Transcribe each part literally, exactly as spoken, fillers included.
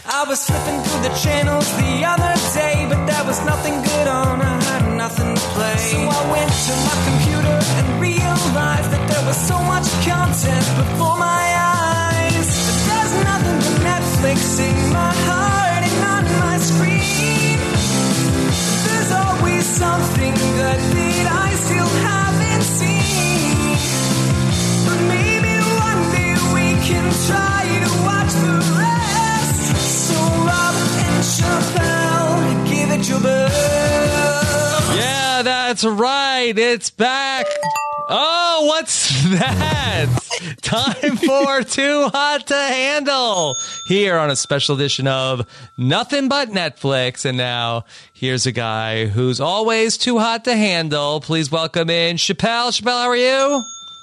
I was flipping through the channels the other day, but there was nothing good on, I had nothing to play. So I went to my computer and realized that there was so much content before my eyes. But there's nothing but Netflix in my heart and on my screen. There's always something good that I still haven't seen. But maybe one day we can try to watch the rest. So Rob and Chappelle, give it your best. Yeah, that's right. It's back. Oh, what's that? Time for Too Hot to Handle here on a special edition of Nothing But Netflix. And now here's a guy who's always too hot to handle. Please welcome in Chappelle. Chappelle, how are you?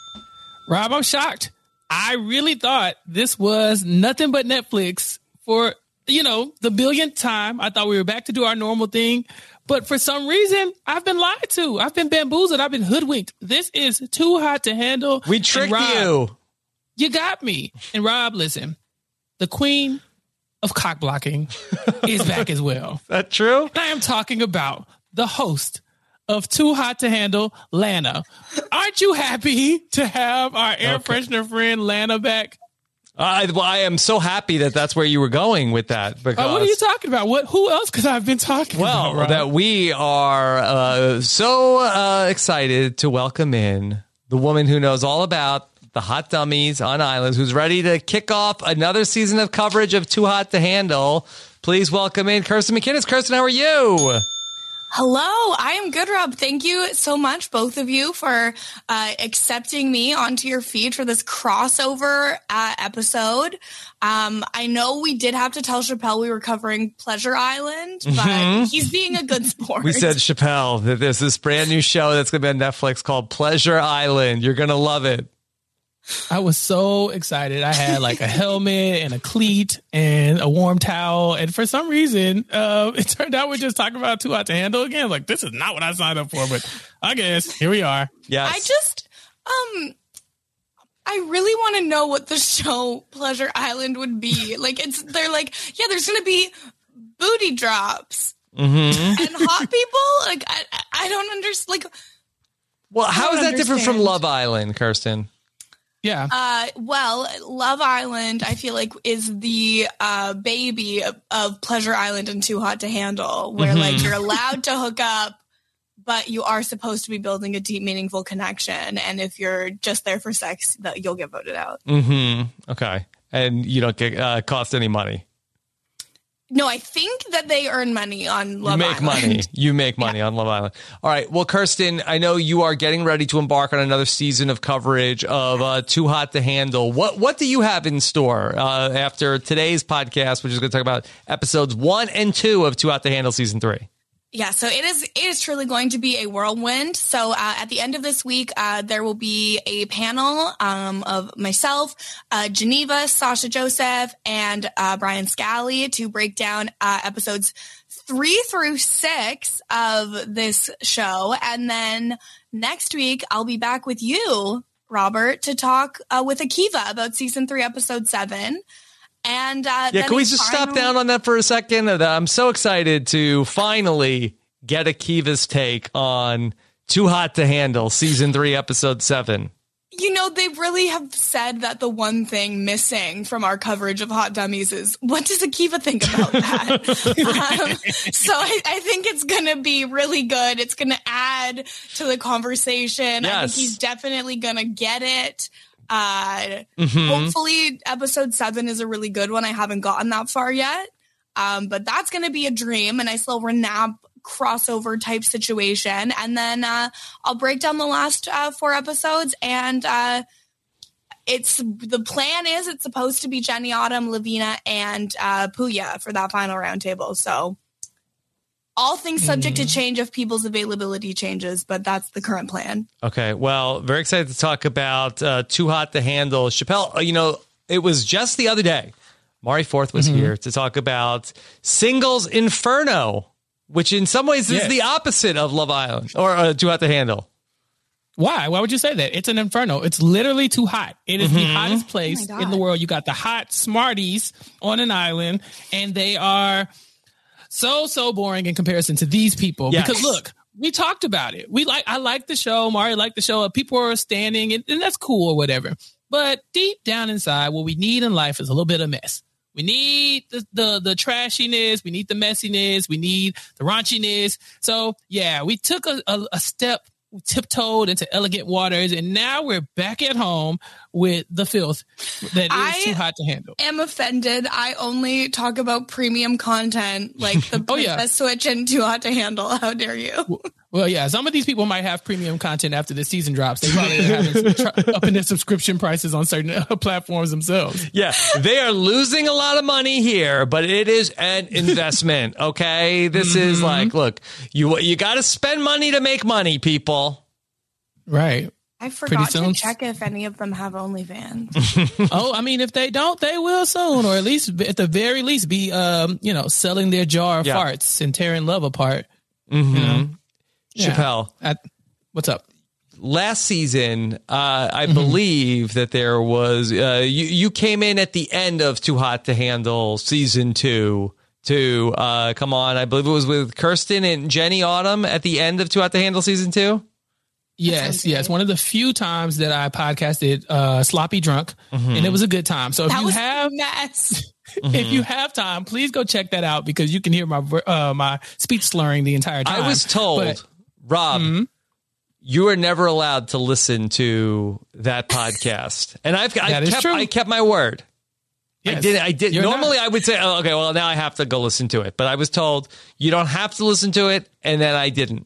Rob, I'm shocked. I really thought this was Nothing But Netflix for, you know, the billionth time. I thought we were back to do our normal thing. But for some reason, I've been lied to. I've been bamboozled. I've been hoodwinked. This is Too Hot to Handle. We tricked Rob, you. You got me. And Rob, listen, the queen of cock blocking is back as well. Is that true? And I am talking about the host of Too Hot to Handle, Lana. Aren't you happy to have our air okay. freshener friend Lana back? I, well, I am so happy that that's where you were going with that. Because, uh, what are you talking about? What? Who else could I have been talking well, about? Well, that we are uh, so uh, excited to welcome in the woman who knows all about the hot dummies on islands, who's ready to kick off another season of coverage of Too Hot to Handle. Please welcome in Kirsten McInnes. Kirsten, how are you? Hello, I am good, Rob. Thank you so much, both of you, for uh, accepting me onto your feed for this crossover uh, episode. Um, I know we did have to tell Chappelle we were covering Pleasure Island, but mm-hmm. he's being a good sport. We said, Chappelle, that there's this brand new show that's going to be on Netflix called Pleasure Island. You're going to love it. I was so excited. I had like a helmet and a cleat and a warm towel. And for some reason, uh, it turned out we're just talking about Too Hot to Handle again. Like, this is not what I signed up for, but I guess here we are. Yes. I just, um, I really want to know what the show Pleasure Island would be. Like, it's, they're like, yeah, there's going to be booty drops mm-hmm. and hot people. Like, I, I don't understand. Like, well, how is that understand. different from Love Island, Kirsten? Yeah. Uh, well, Love Island, I feel like, is the uh, baby of, of Pleasure Island and Too Hot to Handle, where mm-hmm. like you're allowed to hook up, but you are supposed to be building a deep, meaningful connection. And if you're just there for sex, that you'll get voted out. Mm-hmm. Okay. And you don't get uh, cost any money. No, I think that they earn money on Love Island. You make Island. money. You make money yeah. on Love Island. All right. Well, Kirsten, I know you are getting ready to embark on another season of coverage of uh, Too Hot to Handle. What What do you have in store uh, after today's podcast, which is going to talk about episodes one and two of Too Hot to Handle season three? Yeah, so it is it is truly going to be a whirlwind. So uh, at the end of this week, uh, there will be a panel um, of myself, uh, Geneva, Sasha Joseph, and uh, Brian Scally to break down uh, episodes three through six of this show. And then next week, I'll be back with you, Robert, to talk uh, with Akiva about season three, episode seven. And uh, yeah, can we just final... stop down on that for a second? I'm so excited to finally get Akiva's take on Too Hot to Handle, season three, episode seven. You know, they really have said that the one thing missing from our coverage of Hot Dummies is, what does Akiva think about that? um, so I, I think it's going to be really good. It's going to add to the conversation. Yes. I think he's definitely going to get it. Uh, mm-hmm. Hopefully episode seven is a really good one. I haven't gotten that far yet. Um, but that's going to be a dream, a nice little Renap crossover type situation. And then, uh, I'll break down the last, uh, four episodes. And, uh, it's, the plan is it's supposed to be Jenny Autumn, Lavina, and, uh, Puya for that final roundtable. So all things subject mm. to change if people's availability changes, but that's the current plan. Okay. Well, very excited to talk about uh, Too Hot to Handle. Chappelle, you know, it was just the other day. Mari Forth was mm-hmm. here to talk about Singles Inferno, which in some ways is yes. the opposite of Love Island or uh, Too Hot to Handle. Why? Why would you say that? It's an inferno. It's literally too hot. It is mm-hmm. the hottest place oh in the world. You got the hot Smarties on an island, and they are so, so boring in comparison to these people. Yes. Because look, we talked about it. We like, I like the show. Mari liked the show. People are standing, and, and that's cool or whatever. But deep down inside, what we need in life is a little bit of mess. We need the, the, the trashiness. We need the messiness. We need the raunchiness. So yeah, we took a, a, a step, we tiptoed into elegant waters, and now we're back at home with the filth that is I too hot to handle. I am offended. I only talk about premium content like the oh, yeah. Switch and Too Hot to Handle. How dare you? Well, yeah, some of these people might have premium content after the season drops. They probably have up in their subscription prices on certain uh, platforms themselves. Yeah, they are losing a lot of money here, but it is an investment. Okay, this mm-hmm. is like, look, you you got to spend money to make money, people. Right. I forgot to check if any of them have OnlyFans. Oh, I mean, if they don't, they will soon, or at least at the very least be, um, you know, selling their jar of yeah. farts and tearing love apart. Mm-hmm. You know? Chappelle, yeah. What's up? Last season, uh, I mm-hmm. believe that there was uh, you. You came in at the end of Too Hot to Handle season two to uh, come on. I believe it was with Kirsten and Jenny Autumn at the end of Too Hot to Handle season two. Yes, yes. One of the few times that I podcasted uh, sloppy drunk, mm-hmm. and it was a good time. So if that you was have, mess. Mm-hmm. if you have time, please go check that out because you can hear my uh, my speech slurring the entire time. I was told. But, Rob, mm-hmm. you are never allowed to listen to that podcast, and I've I kept I kept my word. Yes. I did. I did. You're Normally, not. I would say, oh, "Okay, well, now I have to go listen to it." But I was told you don't have to listen to it, and then I didn't.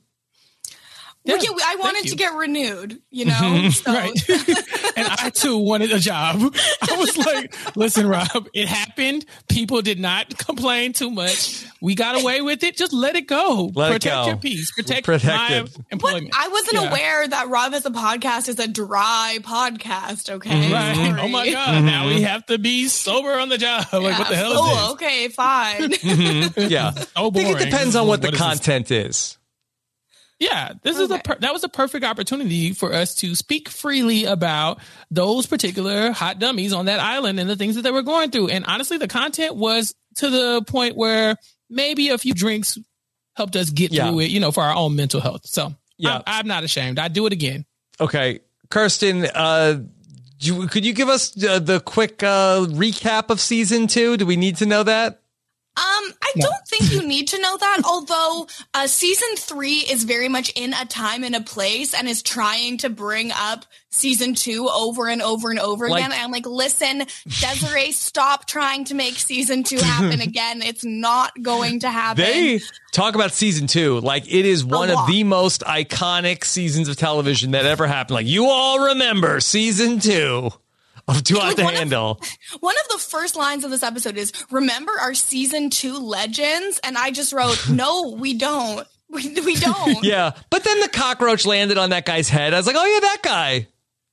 Yeah, well, yeah, I wanted to get renewed, you know? Mm-hmm. So. Right. And I, too, wanted a job. I was like, listen, Rob, it happened. People did not complain too much. We got away with it. Just let it go. Let Protect it go. your peace. Protect Protected. my employment. What? I wasn't yeah. aware that Rob as a podcast is a dry podcast, okay? Mm-hmm. Right. Oh, my God. Mm-hmm. Now we have to be sober on the job. Like, yeah. what the hell is oh, this? Oh, okay, fine. Mm-hmm. Yeah. Oh, boring. I think it depends on what, what the content is. is. Yeah, this okay. is a per- that was a perfect opportunity for us to speak freely about those particular hot dummies on that island and the things that they were going through. And honestly, the content was to the point where maybe a few drinks helped us get yeah. through it, you know, for our own mental health. So yeah. I'm, I'm not ashamed. I'd do it again. Okay. Kirsten, uh, you, could you give us uh, the quick uh, recap of season two? Do we need to know that? Um, I no. don't think you need to know that, although uh, season three is very much in a time and a place and is trying to bring up season two over and over and over like, again. And I'm like, listen, Desiree, stop trying to make season two happen again. It's not going to happen. They talk about season two like it is one of the most iconic seasons of television that ever happened. Like, you all remember season two. Of Too Hot to Handle. Of, one of the first lines of this episode is, remember our season two legends? And I just wrote, no, we don't. We, we don't. Yeah. But then the cockroach landed on that guy's head. I was like, oh, yeah, that guy.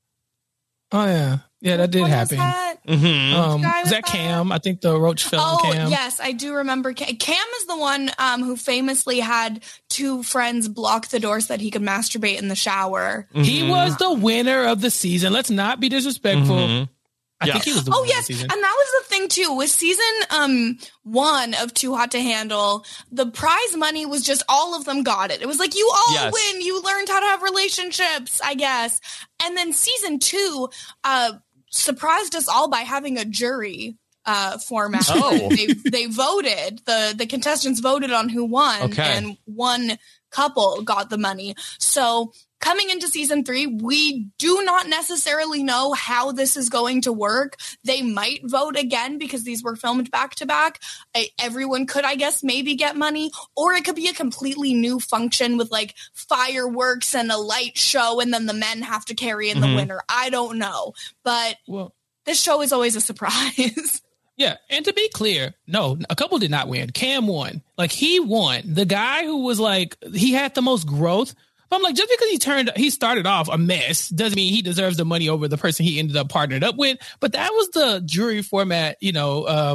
Oh, yeah. Yeah, that did what happen. Was that, mm-hmm. um, was that Cam? I think the roach fell oh, on Cam. Yes, I do remember. Cam, Cam is the one um, who famously had two friends block the door so that he could masturbate in the shower. Mm-hmm. He was the winner of the season. Let's not be disrespectful. Mm-hmm. I yeah. think he was the oh, winner yes. of the season. And that was the thing, too. With season um, one of Too Hot to Handle, the prize money was just all of them got it. It was like, you all yes. win. You learned how to have relationships, I guess. And then season two, uh, surprised us all by having a jury uh, format. Oh. they, they voted. The, the contestants voted on who won, okay. and one couple got the money. So coming into season three, we do not necessarily know how this is going to work. They might vote again because these were filmed back to back. Everyone could, I guess, maybe get money, or it could be a completely new function with like fireworks and a light show, and then the men have to carry in the mm-hmm. winner. I don't know, but well, this show is always a surprise. Yeah, and to be clear, no, a couple did not win. Cam won. Like, he won. The guy who was like, he had the most growth. But I'm like, just because he turned, he started off a mess doesn't mean he deserves the money over the person he ended up partnered up with. But that was the jury format, you know, um,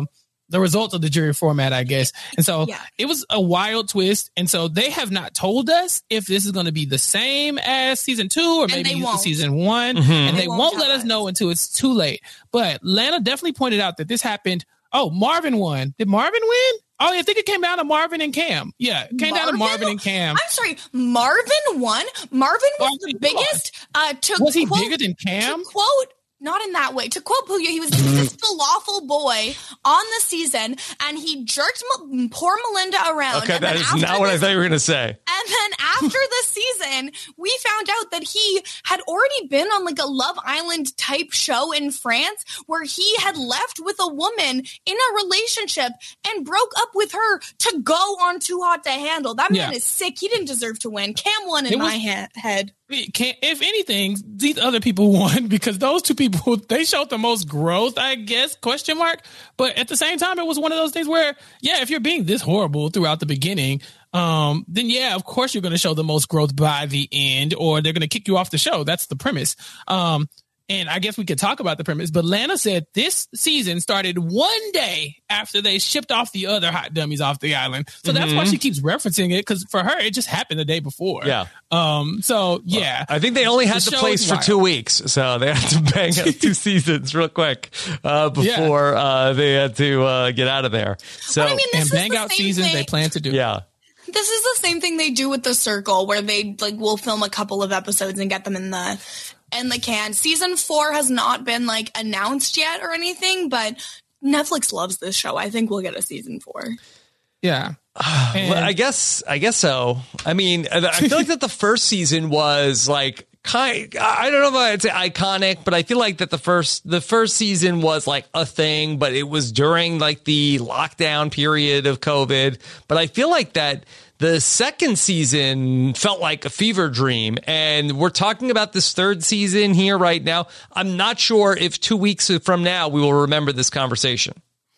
the results of the jury format, I guess. And so Yeah. it was a wild twist. And so they have not told us if this is going to be the same as season two or And maybe they won't. season one. Mhm. And They they, won't won't, tell let us us. know until it's too late. But Lana definitely pointed out that this happened. Oh, Marvin won. Did Marvin win? Oh, I think it came down to Marvin and Cam. Yeah, it came down to Marvin? Marvin and Cam. I'm sorry, Marvin won. Marvin was Marvin the won. biggest. Uh, to Was he quote, bigger than Cam? To quote, not in that way. To quote Puya, he was the biggest falafel boy on the season, and he jerked M- poor Melinda around. Okay, and that then is after not what I this- thought you were going to say. And then after the season, we found out that he had already been on like a Love Island type show in France where he had left with a woman in a relationship and broke up with her to go on Too Hot to Handle. That man Yeah. is sick. He didn't deserve to win. Cam won in It was- my ha- head. Can't, if anything, these other people won because those two people, they showed the most growth, I guess, question mark. But at the same time, it was one of those things where, yeah, if you're being this horrible throughout the beginning, um, then yeah, of course you're going to show the most growth by the end, or they're going to kick you off the show. That's the premise. Um, and I guess we could talk about the premise, but Lana said this season started one day after they shipped off the other hot dummies off the island. So that's why she keeps referencing it, because for her, it just happened the day before. Yeah. Um. So yeah, I think they only had The the show place is for wild. two weeks, so they had to bang out two seasons real quick uh, before uh, they had to uh, get out of there. So, But I mean, this and is bang the out same seasons thing. they plan to do. yeah. This is the same thing they do with The Circle, where they like will film a couple of episodes and get them in the in the can. Season four has not been like announced yet or anything, but Netflix loves this show. I think we'll get a season four. Yeah. And- Well, I guess I guess so. I mean, I feel like that the first season was like kind. I don't know if I'd say iconic, but I feel like that the first the first season was like a thing, but it was during like the lockdown period of COVID. But I feel like that the second season felt like a fever dream, and we're talking about this third season here right now. I'm not sure if two weeks from now we will remember this conversation.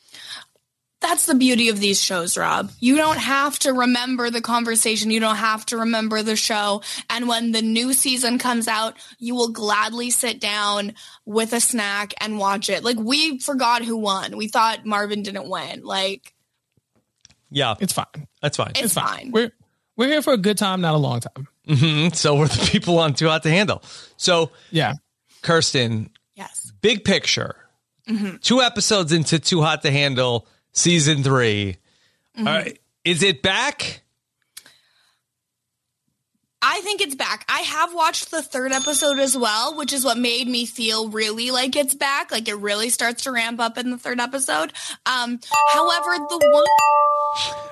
That's the beauty of these shows, Rob. You don't have to remember the conversation. You don't have to remember the show. And when the new season comes out, you will gladly sit down with a snack and watch it. Like, we forgot who won. We thought Marvin didn't win. Like, Yeah, It's fine. that's fine. it's fine. We're we're here for a good time, not a long time. Mhm. So we're the people on Too Hot to Handle. So, Yeah. Kirsten, Yes. big picture. Two episodes into Too Hot to Handle season three. All right, is it back? I think it's back. I have watched the third episode as well, which is what made me feel really like it's back. Like, it really starts to ramp up in the third episode. Um, however, the one...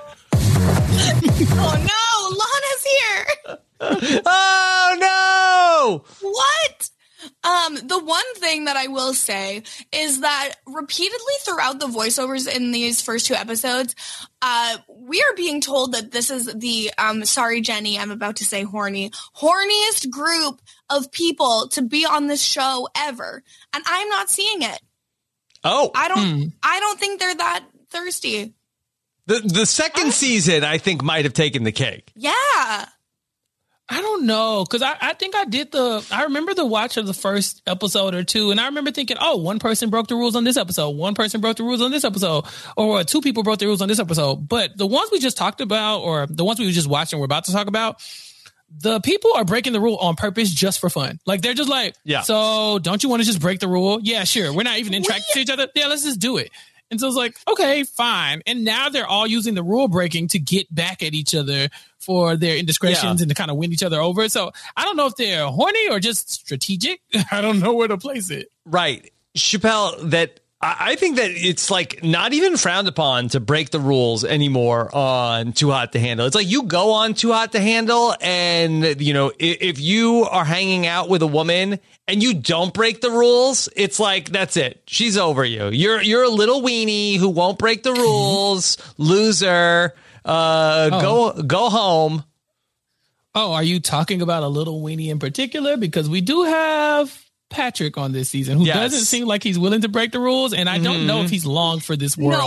oh no, Lana's here. Oh no! What? Um, the one thing that I will say is that repeatedly throughout the voiceovers in these first two episodes, uh, we are being told that this is the, um, sorry, Jenny, I'm about to say horny, horniest group of people to be on this show ever. And I'm not seeing it. Oh, I don't, Hmm. I don't think they're that thirsty. the the second season I think might have taken the cake. Yeah. I don't know, because I, I think I did the, I remember the watch of the first episode or two, and I remember thinking, oh, one person broke the rules on this episode, one person broke the rules on this episode, or two people broke the rules on this episode. But the ones we just talked about, or the ones we were just watching, we're about to talk about, the people are breaking the rule on purpose just for fun. Like, they're just like, Yeah. so don't you want to just break the rule? Yeah, sure. We're not even interacting to each other. Yeah, let's just do it. And so it's like, okay, fine. And now they're all using the rule breaking to get back at each other for their indiscretions Yeah. and to kind of win each other over. So I don't know if they're horny or just strategic. I don't know where to place it. Right, Chappelle. That I I think that it's like not even frowned upon to break the rules anymore on Too Hot to Handle. It's like you go on Too Hot to Handle, and you know if, if you are hanging out with a woman and you don't break the rules, it's like that's it. She's over you. You're you're a little weenie who won't break the rules. Loser. Uh, Oh. go go home. Oh, are you talking about a little weenie in particular? Because we do have Patrick on this season who Yes. doesn't seem like he's willing to break the rules. And I don't know if he's long for this No, world. Patrick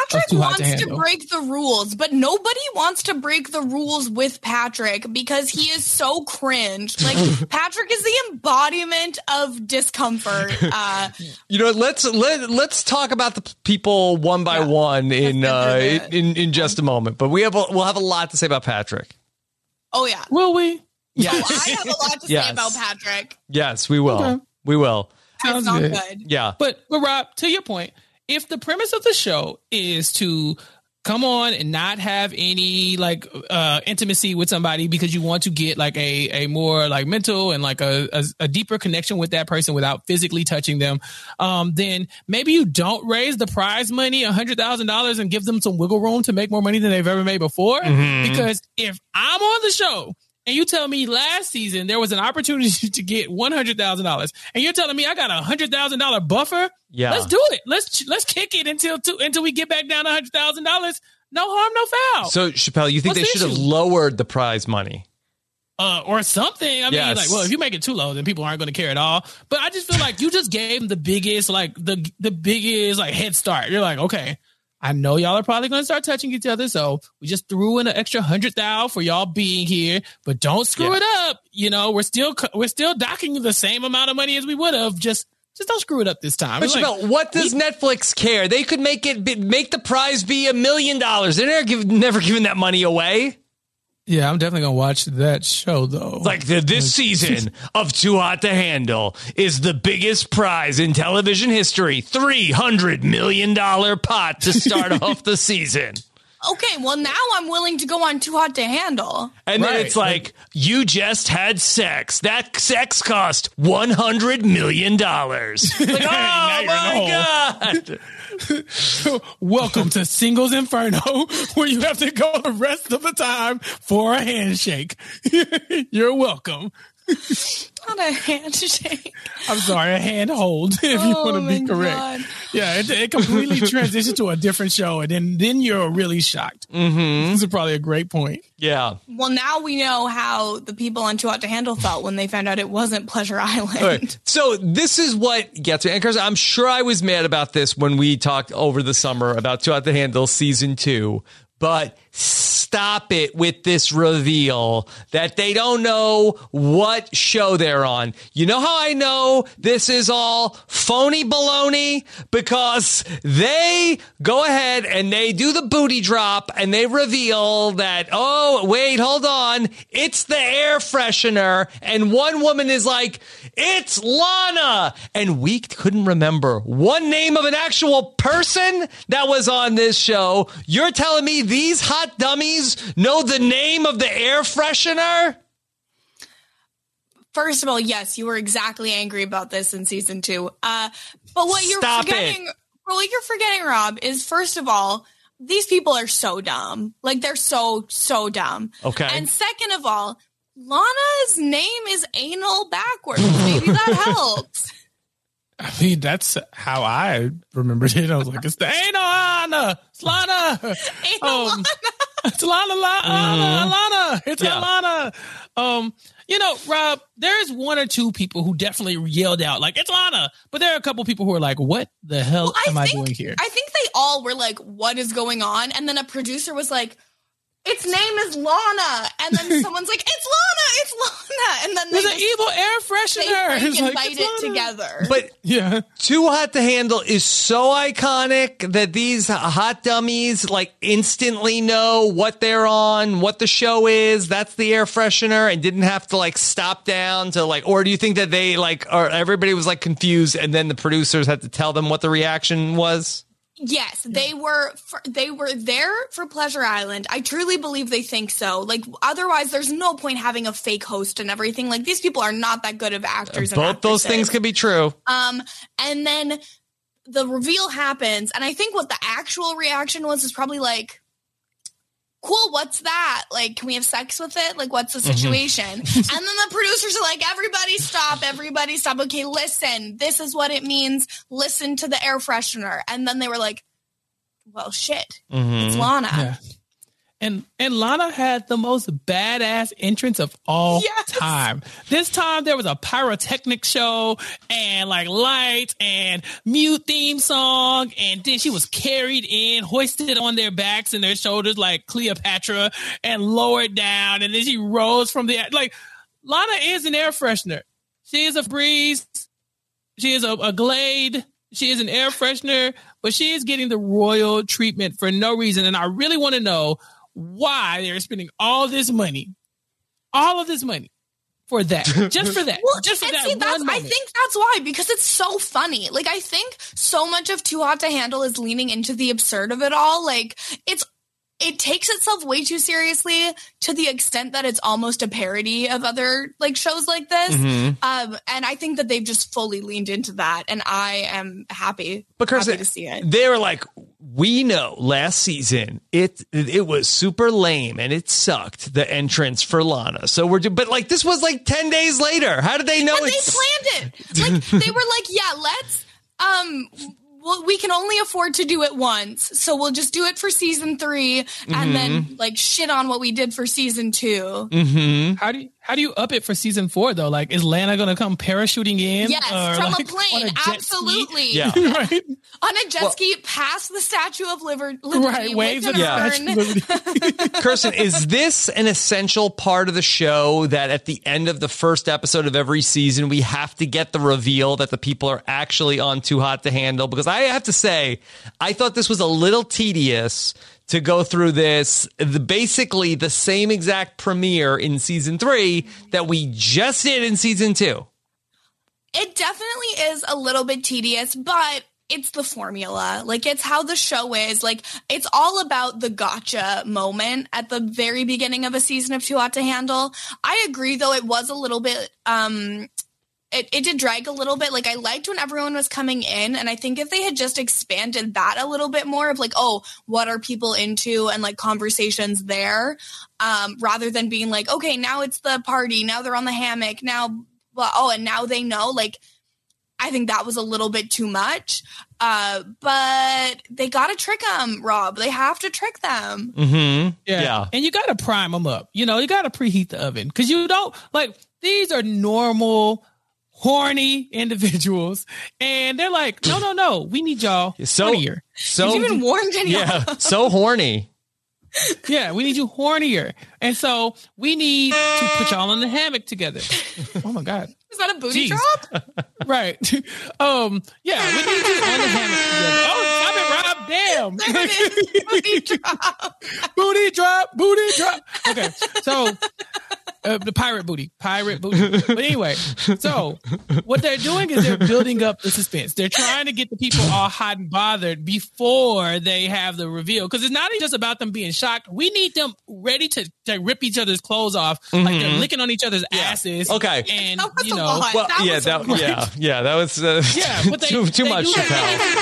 Patrick too hot wants to to, handle. break the rules, but nobody wants to break the rules with Patrick because he is so cringe. Like Patrick is the embodiment of discomfort. Uh, You know, let's let let's talk about the people one by Yeah. one in Let's uh, get into in in just a moment. But we have a, we'll have a lot to say about Patrick. oh yeah, Will we? Yes, I have a lot to Yes. say about Patrick. yes, we will. Okay. We will. Sounds It's not good. good. Yeah. But, but Rob, to your point, if the premise of the show is to come on and not have any like uh, intimacy with somebody because you want to get like a, a more like mental and like a, a, a deeper connection with that person without physically touching them, um, then maybe you don't raise the prize money, a hundred thousand dollars, and give them some wiggle room to make more money than they've ever made before. Mhm. Because if I'm on the show and you tell me last season there was an opportunity to get one hundred thousand dollars, and you're telling me I got a one hundred thousand dollars buffer, Yeah. let's do it. Let's let's kick it until to, until we get back down to one hundred thousand dollars. No harm, no foul. So Chappelle, you think What's they the should have issue? lowered the prize money? uh, or something. I mean, Yes. like, well, if you make it too low, then people aren't going to care at all. But I just feel like you just gave them the biggest, like the the biggest, like head start. You're like, okay, I know y'all are probably going to start touching each other, so we just threw in an extra hundred thou for y'all being here, but don't screw Yeah. it up. You know, we're still we're still docking you the same amount of money as we would have. Just just don't screw it up this time. But It's like, Chappelle, what does Netflix care? They could make it be, make the prize be a million dollars. They're never, give, never giving that money away. yeah, I'm definitely going to watch that show though. Like the, this season of Too Hot to Handle is the biggest prize in television history. three hundred million dollars pot to start off the season. Okay, well now I'm willing to go on Too Hot to Handle. And then Right. it's like, you just had sex. That sex cost one hundred million dollars. Like, oh Now you're in the my hole. God. Welcome to Singles Inferno, where you have to go the rest of the time for a handshake. You're welcome. Not a handshake. I'm sorry, a handhold, if you Oh want to be my correct. God. Yeah, it, it completely transitioned to a different show, and then, then you're really shocked. Mm-hmm. This is probably a great point. Yeah. Well, now we know how the people on Too Hot to Handle felt when they found out it wasn't Pleasure Island. All right. So this is what gets me. And Chris, I'm sure I was mad about this when we talked over the summer about Too Hot to Handle season two. But stop it with this reveal that they don't know what show they're on. You know how I know this is all phony baloney? Because they go ahead and they do the booty drop and they reveal that, oh, wait, hold on. It's the air freshener. And one woman is like, it's Lana. And we couldn't remember one name of an actual person that was on this show. You're telling me these hot dummies know the name of the air freshener? First of all, yes, you were exactly angry about this in season two. Uh, but what you're Stop forgetting, it. but what you're forgetting, Rob, is first of all, these people are so dumb. Like they're so so dumb. Okay. And second of all, Lana's name is Anal backwards. Maybe that helps. I mean, that's how I remembered it. I was like, it's the Anal Lana. It's Lana. Anal Um, It's Lana, Lana, Lana, Lana. It's Yeah. Lana. Um, you know, Rob, there's one or two people who definitely yelled out, like, it's Lana. But there are a couple people who are like, what the hell Well, I am I think- doing here? I think they all were like, what is going on? And then a producer was like, its name is Lana. And then someone's like, it's Lana, it's Lana. And then they, There's an just, evil air they freshener. It's freaking like, bite it's it Lana. together. But Yeah. Too Hot to Handle is so iconic that these hot dummies like instantly know what they're on, what the show is. That's the air freshener, and didn't have to like stop down to like. Or do you think that they like, or everybody was like confused, and then the producers had to tell them what the reaction was? Yes, they were for, they were there for Pleasure Island. I truly believe they think so. Like otherwise there's no point having a fake host and everything. Like these people are not that good of actors. and Both those actresses. things could be true. Um and then the reveal happens and I think what the actual reaction was is probably like, cool, what's that? Like, can we have sex with it? Like, what's the situation? And then the producers are like, everybody stop, everybody stop. Okay, listen, this is what it means. Listen to the air freshener. And then they were like, well, shit, it's Lana. Yeah. And and Lana had the most badass entrance of all Yes. time. This time there was a pyrotechnic show and like lights and mute theme song. And then she was carried in, hoisted on their backs and their shoulders like Cleopatra and lowered down. And then she rose from the, like Lana is an air freshener. She is a breeze. She is a, a Glade. She is an air freshener, but she is getting the royal treatment for no reason. And I really want to know why they're spending all this money, all of this money for that, just for that, Well, just for and that see, one that's, I moment. think that's why, because it's so funny. Like, I think so much of Too Hot to Handle is leaning into the absurd of it all. Like, it's, it takes itself way too seriously to the extent that it's almost a parody of other like shows like this. Mm-hmm. Um, and I think that they've just fully leaned into that, and I am happy, Because happy to see it. they were like, we know last season it it was super lame and it sucked, the entrance for Lana. So we're do- but like this was like ten days later. How did they know And they it's planned it. Like, they were like, yeah, let's, um, well, we can only afford to do it once, so we'll just do it for season three, and Mm-hmm. then like shit on what we did for season two. Mm-hmm. How do you, how do you up it for season four though? Like, is Lana going to come parachuting in? Yes, Or, from like, a on plane, jet ski? absolutely. Yeah. Right, On a jet Well- ski past the Statue of Liber- Liberty. right. Waves with of an the Yeah. Statue urn. of Liberty. Kirsten, is this an essential part of the show that at the end of the first episode of every season, we have to get the reveal that the people are actually on Too Hot to Handle? Because I have to say, I thought this was a little tedious to go through this, the, basically the same exact premiere in season three that we just did in season two. It definitely is a little bit tedious, but it's the formula. Like, it's how the show is. Like, it's all about the gotcha moment at the very beginning of a season of Too Hot to Handle. I agree, though, it was a little bit, um, it, it did drag a little bit. Like, I liked when everyone was coming in, and I think if they had just expanded that a little bit more of like, oh, what are people into, and like conversations there, um, rather than being like, okay, now it's the party, now they're on the hammock, now, well, oh, and now they know, like, I think that was a little bit too much. Uh, but they got to trick them, Rob. They have to trick them. Mm-hmm. Yeah. Yeah. And you got to prime them up. You know, you got to preheat the oven because you don't like these are normal, horny individuals. And they're like, no, no, no. We need y'all So, hornier. so, He's even warned anyone. yeah, so horny. Yeah, we need you hornier. And so we need to put y'all in the hammock together. Oh my God. Is that a booty Jeez. drop? Right. Um, yeah, we need you on the hammock together. Oh, stop it, Rob. Damn. There it is. Booty drop. Booty drop, booty drop. Okay, so uh, the pirate booty, pirate booty. But anyway, so what they're doing is they're building up the suspense. They're trying to get the people all hot and bothered before they have the reveal. Because it's not just about them being shocked. We need them ready to, to rip each other's clothes off, like they're licking on each other's asses. Okay. and That was you a know, lot. Well, That yeah, was a that, lot. yeah, yeah, that was uh, yeah, but they, too, too they much do to that.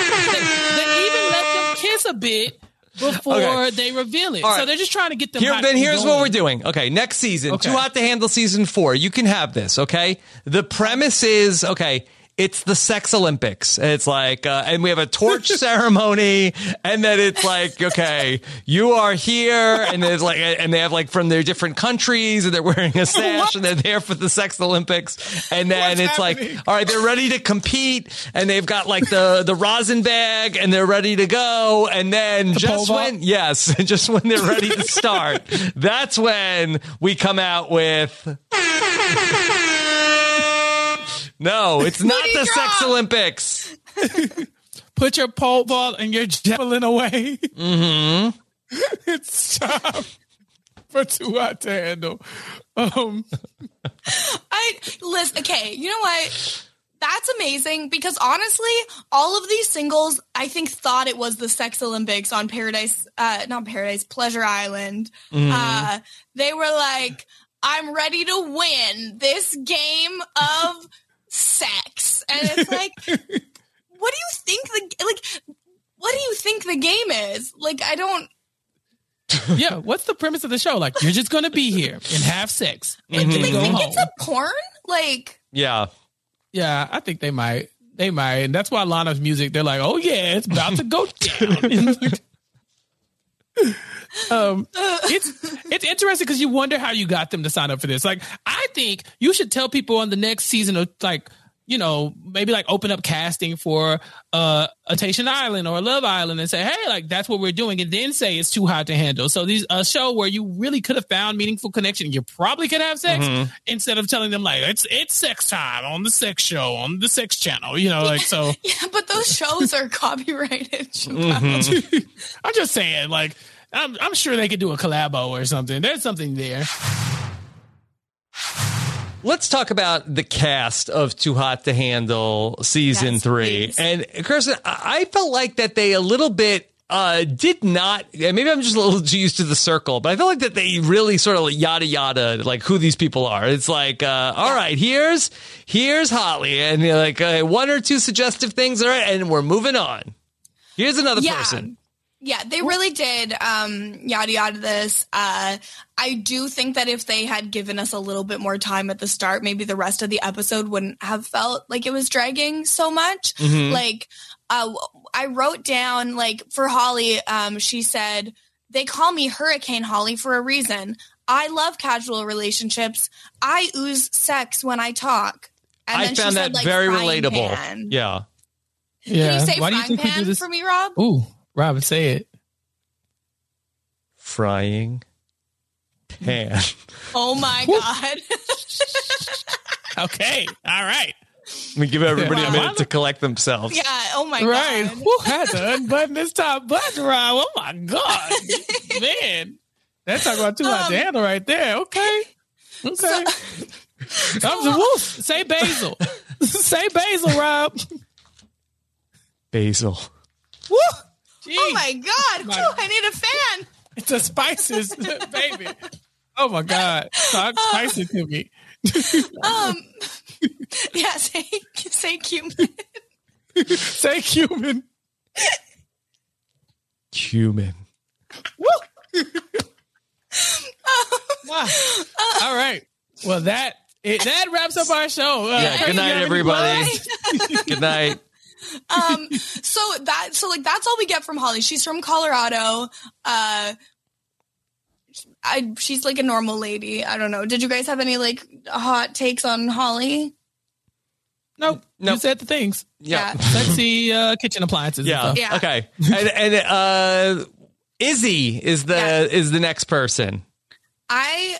tell. They, they even let them kiss a bit before Okay. they reveal it. All right. So they're just trying to get them Here, hot then and here's going. what we're doing. Okay, next season, Okay. Too Hot to Handle season four. You can have this, okay? The premise is, okay, it's the sex Olympics. It's like, uh, and we have a torch ceremony, and then it's like, okay, you are here, and there's like, and they have like from their different countries, and they're wearing a sash, and they're there for the sex Olympics, and then What's it's happening? like, all right, they're ready to compete, and they've got like the the rosin bag, and they're ready to go, and then pole just vault? when, yes, just when they're ready to start, that's when we come out with. No, it's not Booty the drop. sex Olympics. Put your pole vault and your javelin away. Mm-hmm. It's time for Too Hot to Handle. Um, I listen. Okay, you know what? That's amazing because honestly, all of these singles, I think, thought it was the Sex Olympics on Paradise, uh, not Paradise, Pleasure Island. Uh, they were like, "I'm ready to win this game of sex," and it's like, what do you think the like? What do you think the game is? Like, I don't. yeah, what's the premise of the show? Like, you're just going to be here and have sex and Do then they go think home. it's a porn? Like, Yeah. Yeah, I think they might. They might. And that's why Lana's music, they're like, oh, yeah, it's about to go down. Um, it's it's interesting because you wonder how you got them to sign up for this. Like, I think you should tell people on the next season of like, you know, maybe like open up casting for uh, a Temptation Island or Love Island and say, hey, like that's what we're doing, and then say it's too hot to handle. So these a show where you really could have found meaningful connection. You probably could have sex mm-hmm. instead of telling them like it's it's sex time on the sex show on the sex channel. You know, like so. Yeah, but those shows are copyrighted. Mm-hmm. I'm just saying, like I'm I'm sure they could do a collabo or something. There's something there. Let's talk about the cast of Too Hot to Handle season yes, three. Please. And Kirsten, I felt like that they a little bit uh, did not, maybe I'm just a little too used to the circle, but I feel like that they really sort of yada yada, like who these people are. It's like, uh, all right, here's, here's Holly. And you're like uh, one or two suggestive things. All right. And we're moving on. Here's another yeah. person. Yeah, they really did um, yada yada this. Uh, I do think that if they had given us a little bit more time at the start, maybe the rest of the episode wouldn't have felt like it was dragging so much. Mm-hmm. Like, uh, I wrote down, like, for Holly, um, she said, they call me Hurricane Holly for a reason. I love casual relationships. I ooze sex when I talk. And I then found she that said, like, very frying relatable. Pan. Yeah. Yeah. Can you say Why do you frying think we pan do this? for me, Rob? Ooh. Robin, say it. Frying pan. Oh my God. Okay. All right. Let me give everybody Wow. a minute to collect themselves. Yeah. Oh my right. God. Who had to unbutton this top button, Rob? Oh my God. Man. That's talking about too hot to handle right there. Okay. Okay. So, that was a woof. Say basil. Say basil, Rob. Basil. Woo. Jeez. Oh my God. My- Whew, I need a fan. It's the spices, baby. Oh my God. Talk spicy um, to me. um, yeah, say, say cumin. Say cumin. Cumin. Woo. Wow. All right. Well, that it, that wraps up our show. Uh, yeah. Good night, everybody. Good night. um so that so like that's all we get from Holly. She's from Colorado. uh I she's like a normal lady. I don't know, did you guys have any like hot takes on Holly? Nope. Nope. You said the things. Yeah, yeah. Sexy uh kitchen appliances. Yeah. And yeah Okay. and, and uh Izzy is the yeah. is the next person. I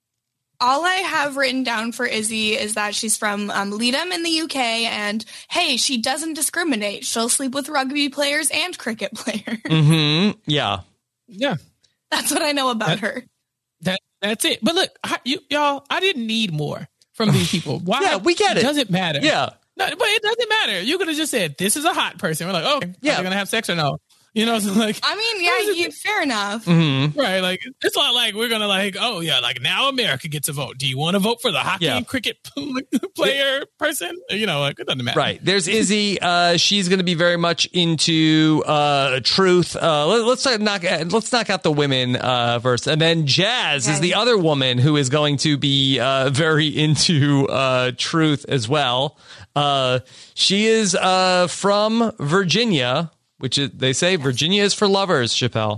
All I have written down for Izzy is that she's from um, Leedham in the U K, and hey, she doesn't discriminate. She'll sleep with rugby players and cricket players. Mm-hmm. Yeah. Yeah. That's what I know about that, her. That That's it. But look, I, you, y'all, I didn't need more from these people. Why? Yeah, we get it. Doesn't matter. Yeah. No, but it doesn't matter. You could have just said, this is a hot person. We're like, oh, yeah. are they going to have sex or no? You know, so like, I mean, yeah, you, fair enough. Mm-hmm. Right. Like, it's not like we're going to like, oh, yeah, like now America gets a vote. Do you want to vote for the hockey yeah. and cricket player person? You know, like, it doesn't matter. Right. There's Izzy. Uh, she's going to be very much into uh, truth. Uh, let, let's knock let's knock out the women uh, first. And then Jazz okay. is the other woman who is going to be uh, very into uh, truth as well. Uh, she is uh, from Virginia. Which is, they say Virginia is for lovers, Chappelle.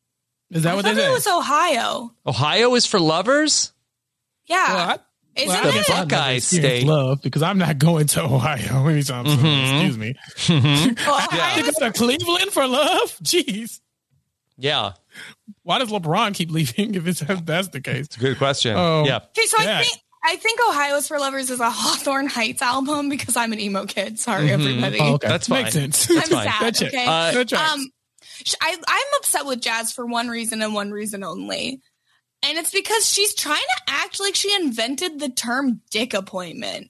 Is that I what they thought say? It was Ohio. Ohio is for lovers? Yeah. Well, I, Isn't well, it? The Buckeye State. Love, because I'm not going to Ohio anytime soon. Mm-hmm. Excuse me. Mm-hmm. Well, I have to go to Cleveland for love? Jeez. Yeah. Why does LeBron keep leaving if it's, if that's the case? It's a good question. Um, yeah. Okay, so yeah. I think I think Ohio's for Lovers is a Hawthorne Heights album because I'm an emo kid. Sorry, mm-hmm. everybody. Oh, okay. That's fine. Makes sense. I'm That's fine. sad, That's okay? Uh, Good um, I, I'm upset with Jazz for one reason and one reason only. And it's because she's trying to act like she invented the term dick appointment.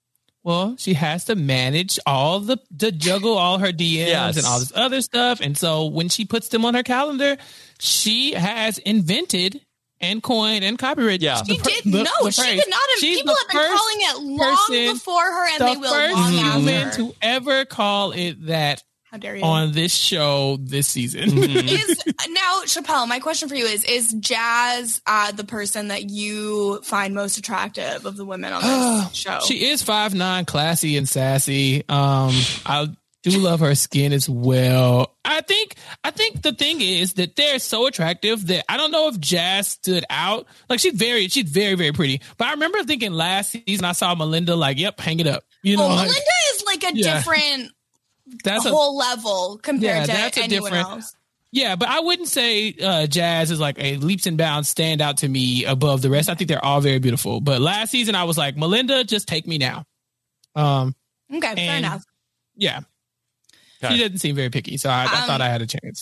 Well, she has to manage all the, to juggle all her D Ms yes. and all this other stuff. And so when she puts them on her calendar, she has invented and coined and copyrighted. Yeah. She the, did the, no, the she phrase. did not have She's people the have been calling it long person, before her and the they will first long human after. to ever call it that. How dare you? On this show this season. Mm-hmm. Is now, Chappelle, my question for you is, is Jazz uh, the person that you find most attractive of the women on this show? She is five nine, classy and sassy. Um, I do love her skin as well. I think I think the thing is that they're so attractive that I don't know if Jazz stood out. Like she's very she's very very pretty. But I remember thinking last season I saw Melinda like, yep, hang it up. You know, oh, like, Melinda is like a yeah. different that's whole a, level compared yeah, to anyone else. Yeah, but I wouldn't say uh, Jazz is like a leaps and bounds stand out to me above the rest. I think they're all very beautiful. But last season I was like, Melinda, just take me now. Um, okay, fair and, enough. Yeah. Okay. She didn't seem very picky, so I, I Um, thought I had a chance.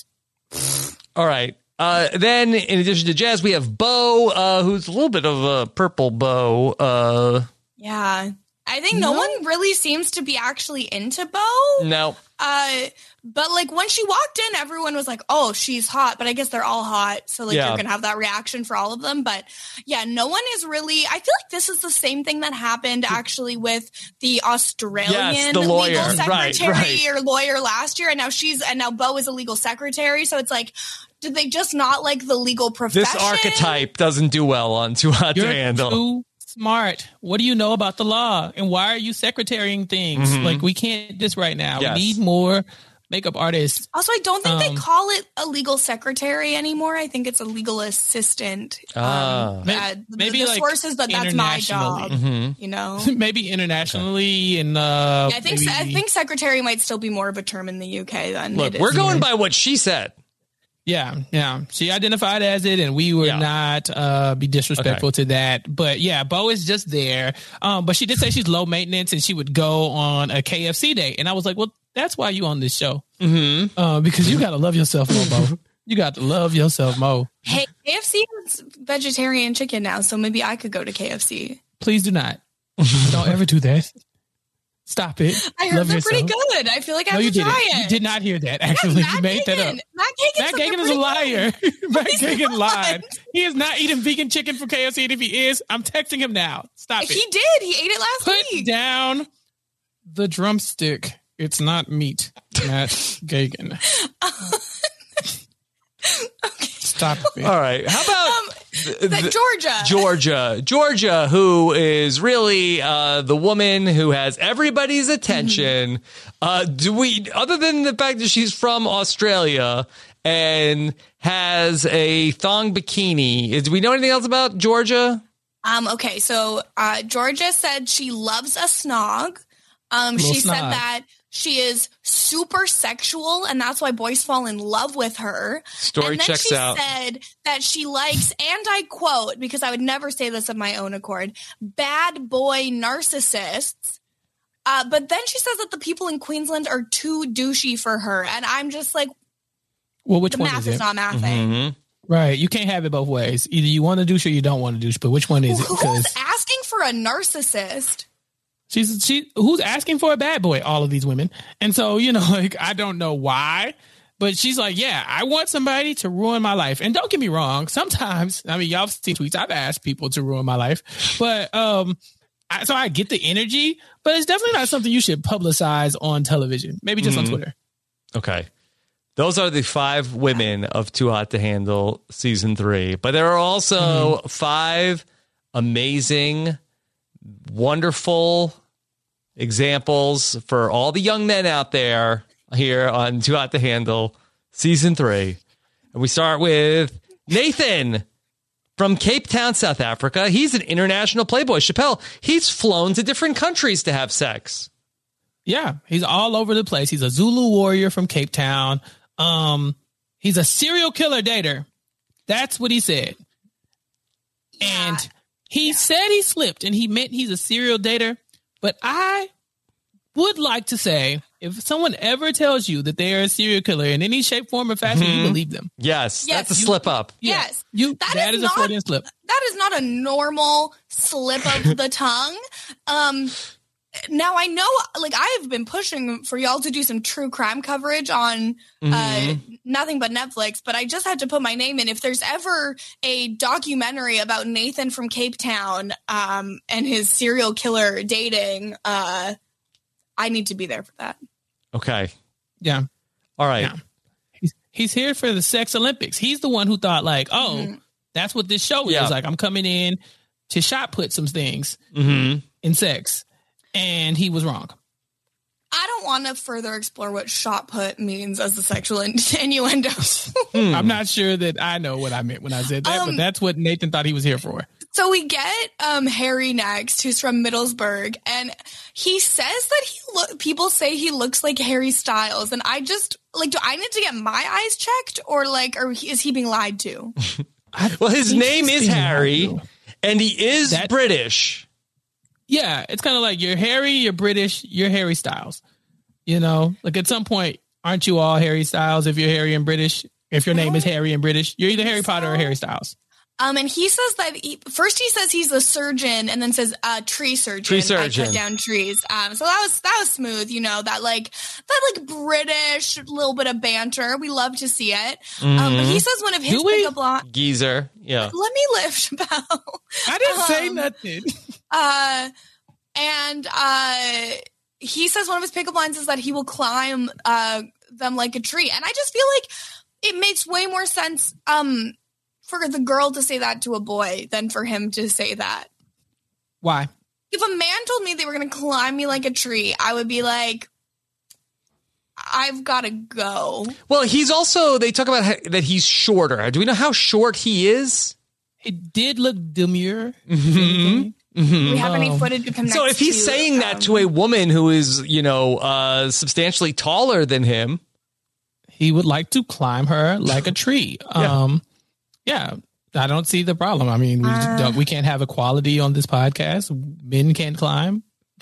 All right. Uh, then, in addition to Jazz, we have Bo, uh, who's a little bit of a purple Bo. Uh, Yeah. I think no, No? one really seems to be actually into Bo. no. Uh, but like when she walked in, everyone was like, "Oh, she's hot." But I guess they're all hot, so like Yeah. you're gonna have that reaction for all of them. But yeah, no one is really. I feel like this is the same thing that happened actually with the Australian Yes, the lawyer. legal Right, secretary right. or lawyer last year, and now she's and now Bo is a legal secretary. So it's like, did they just not like the legal profession? This archetype doesn't do well on Too Hot You're to Handle. too smart. What do you know about the law? And why are you secretarying things? Mhm. Like, we can't do this right now. Yes. We need more makeup artists. Also, I don't think Um, they call it a legal secretary anymore. I think it's a legal assistant. Ah. Um, May- uh, maybe, the like, sources, but that's my job. internationally. Mhm. You know, Maybe internationally and uh I think maybe, I think secretary might still be more of a term in the U K than Look, it is we're going here. by what she said. yeah, yeah. She identified as it, and we would Yeah. not uh be disrespectful to that. But yeah, Bo is just there. Um, but she did say she's low maintenance and she would go on a K F C day. And I was like, well, that's why you on this show. Mm-hmm. Uh, because you gotta love yourself more, Bo. You got to love yourself more. Hey, K F C is vegetarian chicken now, so maybe I could go to K F C. Please do not. Don't ever do that. Stop it. I heard Love they're yourself. pretty good. I feel like I No, have you to didn't. try it. You did not hear that. Yeah, Actually, Matt you made that Gagan. up. Matt Gagan, Matt Gagan is a liar. Matt He's Gagan not. lied. He is not eating vegan chicken from K F C, and if he is, I'm texting him now. Stop it. He did. He ate it last Put week. down the drumstick. It's not meat, Matt Gagan. Stop it. All right. How about Um, that Georgia. Georgia? Georgia, who is really uh, the woman who has everybody's attention. Uh, do we, other than the fact that she's from Australia and has a thong bikini, do we know anything else about Georgia? Um, okay, so uh, Georgia said she loves a snog. Um, Little she said snog. that she is super sexual, and that's why boys fall in love with her. Story and then checks she out. said that she likes, and I quote, because I would never say this of my own accord, bad boy narcissists. Uh, but then she says that the people in Queensland are too douchey for her, and I'm just like, Well, which the one math is is it? not mathing. Mhm. Right. You can't have it both ways. Either you want to douche or you don't want to douche, but which one is it? Who's Because asking for a narcissist? she's she who's asking for a bad boy, all of these women. And so, you know, like, I don't know why, but she's like, yeah, I want somebody to ruin my life. And don't get me wrong, sometimes, I mean, y'all have seen tweets, I've asked people to ruin my life, but um I, so I get the energy, but it's definitely not something you should publicize on television. Maybe just Mhm. on Twitter. Okay. Those are the five women of Too Hot to Handle season three. But there are also Mm-hmm. five amazing, wonderful examples for all the young men out there here on Too Hot to Handle season three. And we start with Nathan from Cape Town, South Africa. He's an international playboy. Chappelle, he's flown to different countries to have sex. Yeah, he's all over the place. He's a Zulu warrior from Cape Town. Um, he's a serial killer dater. That's what he said. Yeah. And he said he slipped and he meant he's a serial dater. But I would like to say, if someone ever tells you that they are a serial killer in any shape, form, or fashion, you believe them. Yes, Yes, that's a you- slip up. Yeah. Yes. You, That that is is a not- Freudian slip. That is not a normal slip of the tongue. Um, now I know, like, I have been pushing for y'all to do some true crime coverage on uh, Mm-hmm. nothing but Netflix, but I just had to put my name in. If there's ever a documentary about Nathan from Cape Town um, and his serial killer dating, uh, I need to be there for that. Okay. Yeah. All right. Yeah. He's, he's here for the sex Olympics. He's the one who thought, like, oh, Mhm. that's what this show Yeah. is. Like, I'm coming in to shot put some things Mm-hmm. in sex. And he was wrong. I don't want to further explore what shot put means as a sexual innuendo. I'm not sure that I know what I meant when I said that, um, but that's what Nathan thought he was here for. So we get um, Harry next, who's from Middlesbrough, and he says that he lo- people say he looks like Harry Styles, and I just like, do I need to get my eyes checked, or like, or is he being lied to? Well, his name is Harry, and he is that, British. Yeah, it's kind of like you're Harry, you're British, you're Harry Styles. You know, like at some point, aren't you all Harry Styles if you're Harry and British? If your name is Harry and British, you're either Harry Potter or Harry Styles. Um, and he says that he, first he says he's a surgeon, and then says uh, tree surgeon. Tree surgeon. I cut down trees. Um, so that was that was smooth. You know, that like that like British little bit of banter. We love to see it. Mm-hmm. Um, but he says one of his pickup lines. Geezer. Yeah. Let me live, Chappelle. I didn't um, say nothing. Uh, and uh, he says one of his pickup lines is that he will climb uh them like a tree, and I just feel like it makes way more sense. Um. For the girl to say that to a boy than for him to say that. Why? If a man told me they were going to climb me like a tree, I would be like, I've got to go. Well, he's also, they talk about how, that he's shorter. Do we know how short he is? He did look demure. Mm-hmm. Mm-hmm. We have any um, footage of him next So if he's to, saying um, that to a woman who is, you know, uh, substantially taller than him. He would like to climb her like a tree. yeah. Um, Yeah, I don't see the problem. I mean, we uh, don't, we can't have equality on this podcast. Men can't climb.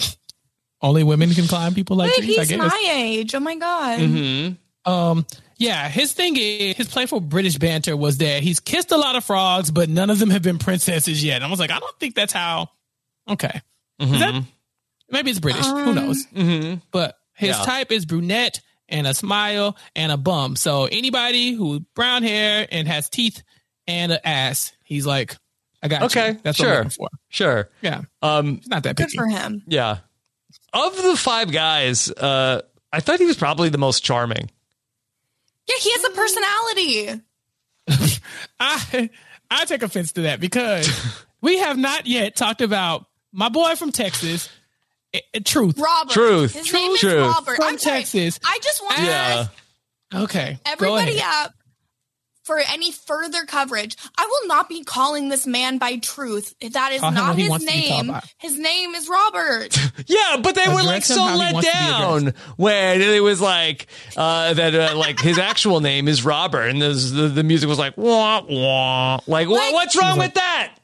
Only women can climb people like trees, trees, I guess. He's my age. Oh, my God. Mm-hmm. Um, yeah, his thing is, his playful British banter was that he's kissed a lot of frogs, but none of them have been princesses yet. And I was like, I don't think that's how. Okay. Mm-hmm. Is that, maybe it's British. Um, Who knows? Mm-hmm. But his yeah. type is brunette and a smile and a bum. So anybody who brown hair and has teeth and an ass, he's like, I got okay, you. That's sure. what I'm looking for. Sure. Yeah. Um, it's not that good picky. for him. Yeah. Of the five guys, uh, I thought he was probably the most charming. Yeah, he has a personality. I I take offense to that because we have not yet talked about my boy from Texas, it, it, Truth. Robert. Truth. His Truth. name is Truth. Robert. From I'm sorry. Texas. I just want to yeah. Okay. everybody up for any further coverage. I will not be calling this man by Truth. That is Call not his name. His name is Robert. Yeah, but they Address were like so let down when it was like uh, that. Uh, like his actual name is Robert, and this, the the music was like wah wah. Like, like what's wrong with that?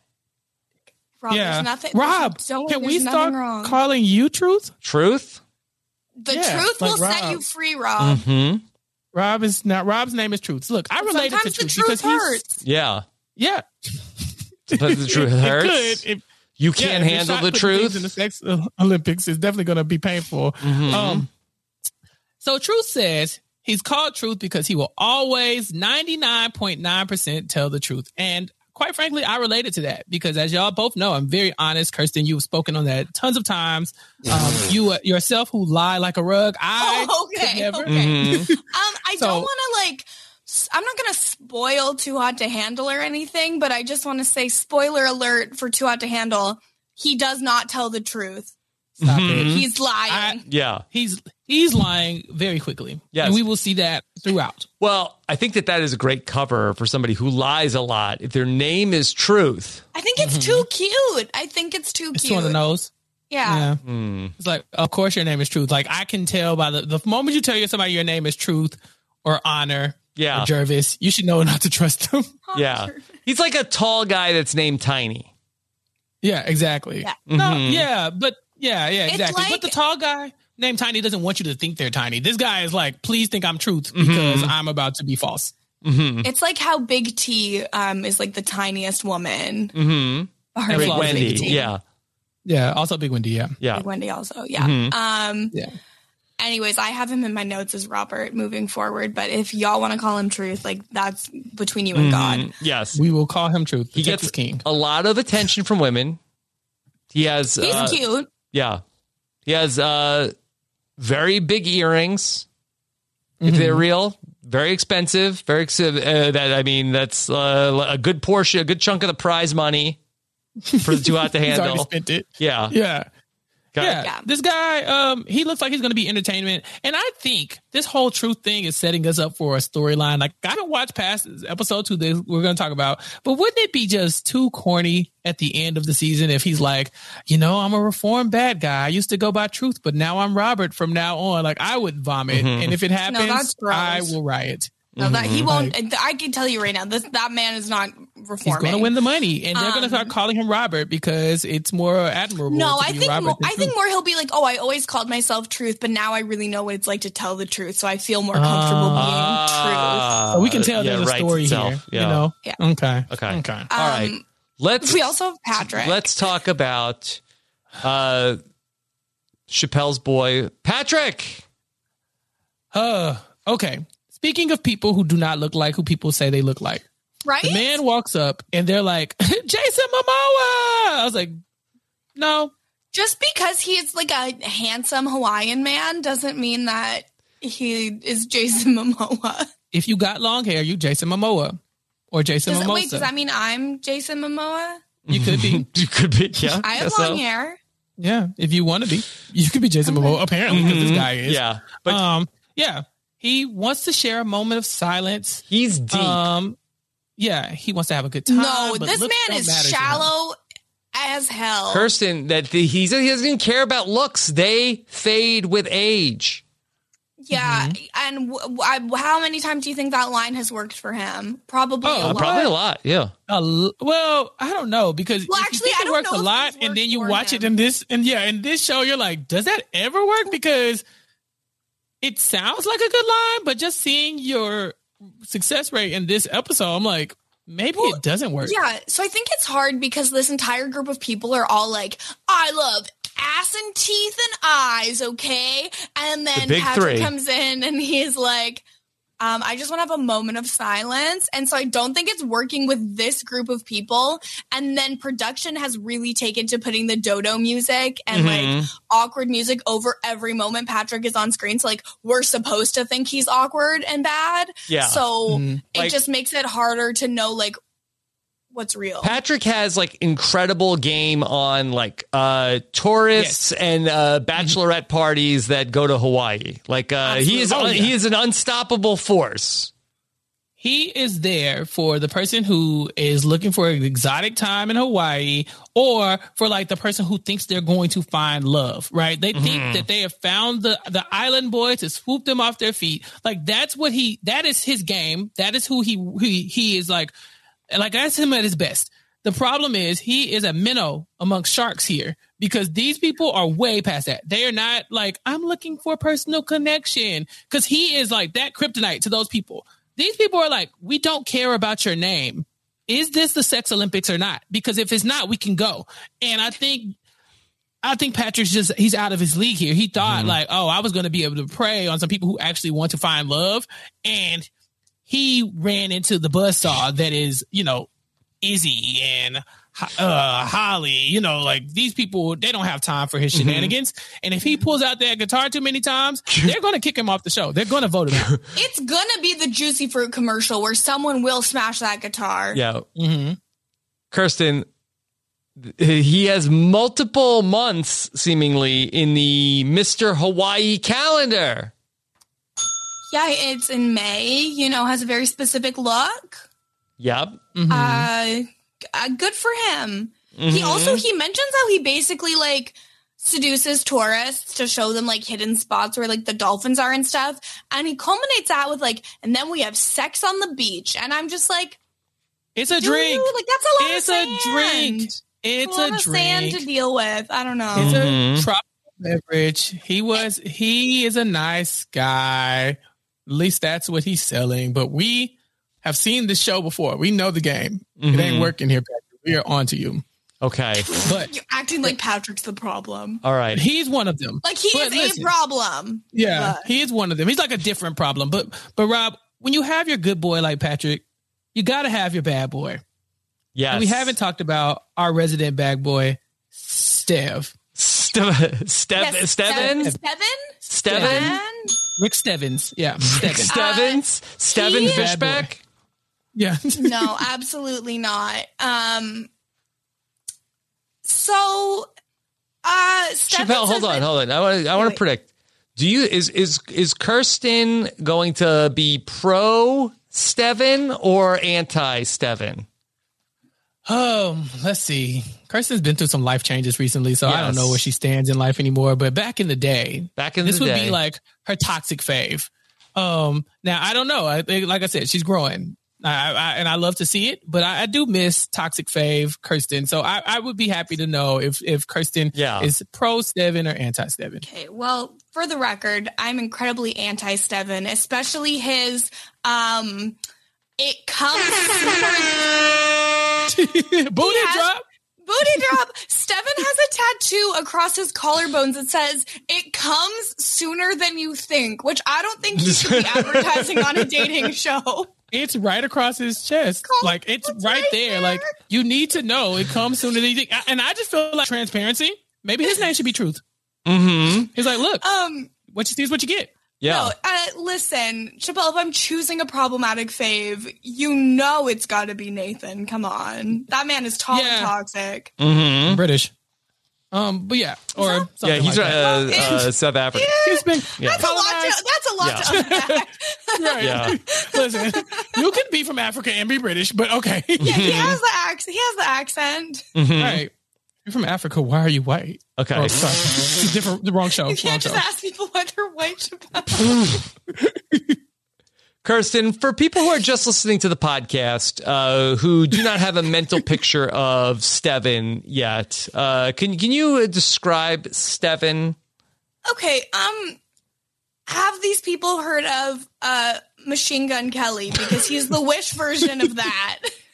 Rob, yeah, there's nothing. Rob, there's, can we start wrong. calling you Truth? Truth. The yeah, truth like will Rob. set you free, Rob. Mm-hmm. Rob is not. Rob's name is Truth. Look, I related Sometimes to the Truth, truth because hurts. he's yeah, yeah. But the truth hurts. It could. If, you can't yeah, handle the truth in the sex Olympics. Is definitely going to be painful. Mm-hmm. Um, so Truth says he's called Truth because he will always ninety-nine point nine percent tell the truth. And quite frankly, I related to that because as y'all both know, I'm very honest. Kirsten, you've spoken on that tons of times. Um, you uh, yourself who lie like a rug. I oh, okay. never. Okay. Mm-hmm. Um, I So- don't want to like, I'm not going to spoil Too Hot to Handle or anything, but I just want to say spoiler alert for Too Hot to Handle. He does not tell the truth. Stop Mhm. it. He's lying. I- Yeah. He's he's lying very quickly. Yes. And we will see that throughout. Well, I think that that is a great cover for somebody who lies a lot. If their name is Truth. I think it's too cute. I think it's too It's cute. on the nose. Yeah. Yeah. Mm. It's like, of course your name is Truth. Like I can tell by the, the moment you tell you somebody your name is Truth or Honor Yeah. or Jervis, you should know not to trust them. Yeah. He's like a tall guy that's named Tiny. Yeah, exactly. Yeah. No, Mhm. yeah, but yeah, yeah, It's exactly. like- but the tall guy named Tiny doesn't want you to think they're tiny. This guy is like, please think I'm Truth because I'm about to be false. Mm-hmm. It's like how Big T um, is like the tiniest woman. Mm-hmm. Her And name is Wendy, Big T. Yeah. Yeah, also Big Wendy, yeah. Yeah. Big Wendy also. Yeah. Mhm. Um, Yeah. anyways, I have him in my notes as Robert moving forward, but if y'all want to call him Truth, like that's between you and God. Mhm. Yes. We will call him Truth. The He Texas gets King. a lot of attention from women. He has. He's uh, cute. Yeah. He has uh, very big earrings. If Mm-hmm. they're real, very expensive. Very expensive. Uh, that I mean, that's uh, a good portion, a good chunk of the prize money for the Too Hot to He's already Handle. spent it. Yeah. Yeah. Okay. Yeah, Yeah. this guy, um, he looks like he's going to be entertainment. And I think this whole truth thing is setting us up for a storyline. Like, I don't watch past episode two that we're going to talk about, but wouldn't it be just too corny at the end of the season if he's like, you know, I'm a reformed bad guy. I used to go by truth, but now I'm Robert from now on. Like, I would vomit. Mm-hmm. And if it happens, that's gross. I will riot. No, that he Mm-hmm. won't. I can tell you right now, this that man is not reforming. He's going to win the money, and they're going to Um, start calling him Robert because it's more admirable. No, to I be think Robert more, than I think Truth. more he'll be like, oh, I always called myself Truth, but now I really know what it's like to tell the truth, so I feel more comfortable being Ah, So we can tell yeah, there's a writes story itself. here. Yeah. You know? Yeah. Okay. Okay. Okay. truth. All right. Um, Let's we also have Patrick. let's talk about uh, Chappelle's boy Patrick. Uh, okay. Speaking of people who do not look like who people say they look like, right? the man walks up and they're like, Jason Momoa. I was like, no. Just because he's like a handsome Hawaiian man doesn't mean that he is Jason Momoa. If you got long hair, you Jason Momoa or Jason Does, Momoa. wait, does that mean I'm Jason Momoa? You could be. You could be. Yeah. I have guess long so. hair. Yeah. If you want to be, you could be Jason Momoa, apparently, because this guy is. Yeah. But um, yeah. He wants to share a moment of silence. he's deep. Um, yeah, he wants to have a good time. No, but this looks man don't is matter to him. shallow as hell. Kirsten, that the, he's, he doesn't even care about looks. They fade with age. Yeah, Mm-hmm. and w- w- I- how many times do you think that line has worked for him? Probably Oh, a Uh, lot. probably a lot. Yeah. A l- well, I don't know because Well, if actually, you think I it don't works know a if lot, these and work then you for watch it him. in this, and yeah, in this show, you're like, does that ever work? Because it sounds like a good line, but just seeing your success rate in this episode, I'm like, maybe Well, it doesn't work. Yeah, so I think it's hard because this entire group of people are all like, I love ass and teeth and eyes, okay? And then big Patrick three. comes in and he's like, um, I just want to have a moment of silence. And so I don't think it's working with this group of people. And then production has really taken to putting the dodo music and Mhm. like awkward music over every moment Patrick is on screen. So like we're supposed to think he's awkward and bad. Yeah. So Mhm. it Like- just makes it harder to know like what's real. Patrick has like incredible game on like uh tourists and uh bachelorette parties that go to Hawaii. Like uh he is Absolutely. Oh, yeah. he is an unstoppable force. He is there for the person who is looking for an exotic time in Hawaii or for like the person who thinks they're going to find love, right? They think that they have found the, the island boy to swoop them off their feet. Like that's what he, that is his game. That is who he, he, he is like, like that's him at his best. The problem is he is a minnow amongst sharks here because these people are way past that. They are not like, I'm looking for personal connection because he is like that kryptonite to those people. These people are like, we don't care about your name. Is this the sex Olympics or not? Because if it's not, we can go. And I think, I think Patrick's just, he's out of his league here. He thought like, oh, I was going to be able to prey on some people who actually want to find love. And he ran into the buzzsaw that is, you know, Izzy and uh, Holly, you know, like these people, they don't have time for his shenanigans. And if he pulls out that guitar too many times, they're going to kick him off the show. They're going to vote him out. It's gonna be the Juicy Fruit commercial where someone will smash that guitar. Yeah. Mm-hmm. Kirsten, th- he has multiple months seemingly in the Mister Hawaii calendar. Yeah, it's in May, you know, has a very specific look. Yep. Mm-hmm. Uh, uh, good for him. Mm-hmm. He also, he mentions how he basically like seduces tourists to show them like hidden spots where like the dolphins are and stuff. And he culminates that with like, and then we have sex on the beach. And I'm just like, It's a dude, drink. like that's a lot It's of a sand. drink. It's a lot a of sand to drink. deal with. I don't know. It's Mhm. a tropical beverage. He was, he is a nice guy. At least that's what he's selling. But we have seen this show before. We know the game. It ain't Mhm. working here, Patrick. We are on to you. Okay. But You're acting like Patrick's the problem. All right. he's one of them. Like he But is listen, a problem. Yeah, But- he is one of them. He's like a different problem. But but Rob, when you have your good boy like Patrick, you got to have your bad boy. Yes. And we haven't talked about our resident bad boy, Stev. Ste- Stev- Yes, Steven? Steven? Steven? Steven? Rick Stevens. Yeah, Steven. Stevens? Steven he- Fishback? Yeah. No, absolutely not. Um, so Uh, Stefan Chappelle, hold says on, that- hold on. I want to I want Wait. to predict. Do you is is is Kirsten going to be pro Steven or anti Steven? Um, let's see. Kirsten's been through some life changes recently, so I don't Yes. know where she stands in life anymore. But back in the day, Back in this the would day. be like her toxic fave. Um, now I don't know. I think, like I said, she's growing, I, I, and I love to see it. But I, I do miss toxic fave Kirsten. So I, I would be happy to know if if Kirsten Yeah. is pro Steven or anti Steven. Okay, well, for the record, I'm incredibly anti Steven, especially his um it comes sooner Booty He has- drop. booty drop. Steven has a tattoo across his collarbones that says it comes sooner than you think, which I don't think you should be advertising on a dating show. It's right across his chest. Cool. Like it's It's right, right there. there. Like you need to know it comes sooner than you think. And I just feel like transparency. Maybe his name should be Truth. Mm-hmm. He's like, look, Um what you see is what you get. Yeah. No, uh, listen, Chappelle, if I'm choosing a problematic fave, you know it's got to be Nathan. Come on. That man is tall Yeah. and toxic. Mm-hmm. British. Um, but yeah, or Yeah, something he's like that. uh, Well, uh, South African. He's been Yeah. That's a lot to, that's a lot Yeah. to unpack. right. Yeah. Listen, you can be from Africa and be British, but okay. Yeah, he has the accent. He has the accent. Mhm. Right. You're from Africa. Why are you white? Okay. Oh, sorry. It's a different, the wrong show. You Wrong can't show. just ask people why they're white, Chappelle. Kirsten, for people who are just listening to the podcast, uh, who do not have a mental picture of Steven yet, uh, can can you uh, describe Steven? Okay, um, have these people heard of uh, Machine Gun Kelly? Because he's the Wish version of that.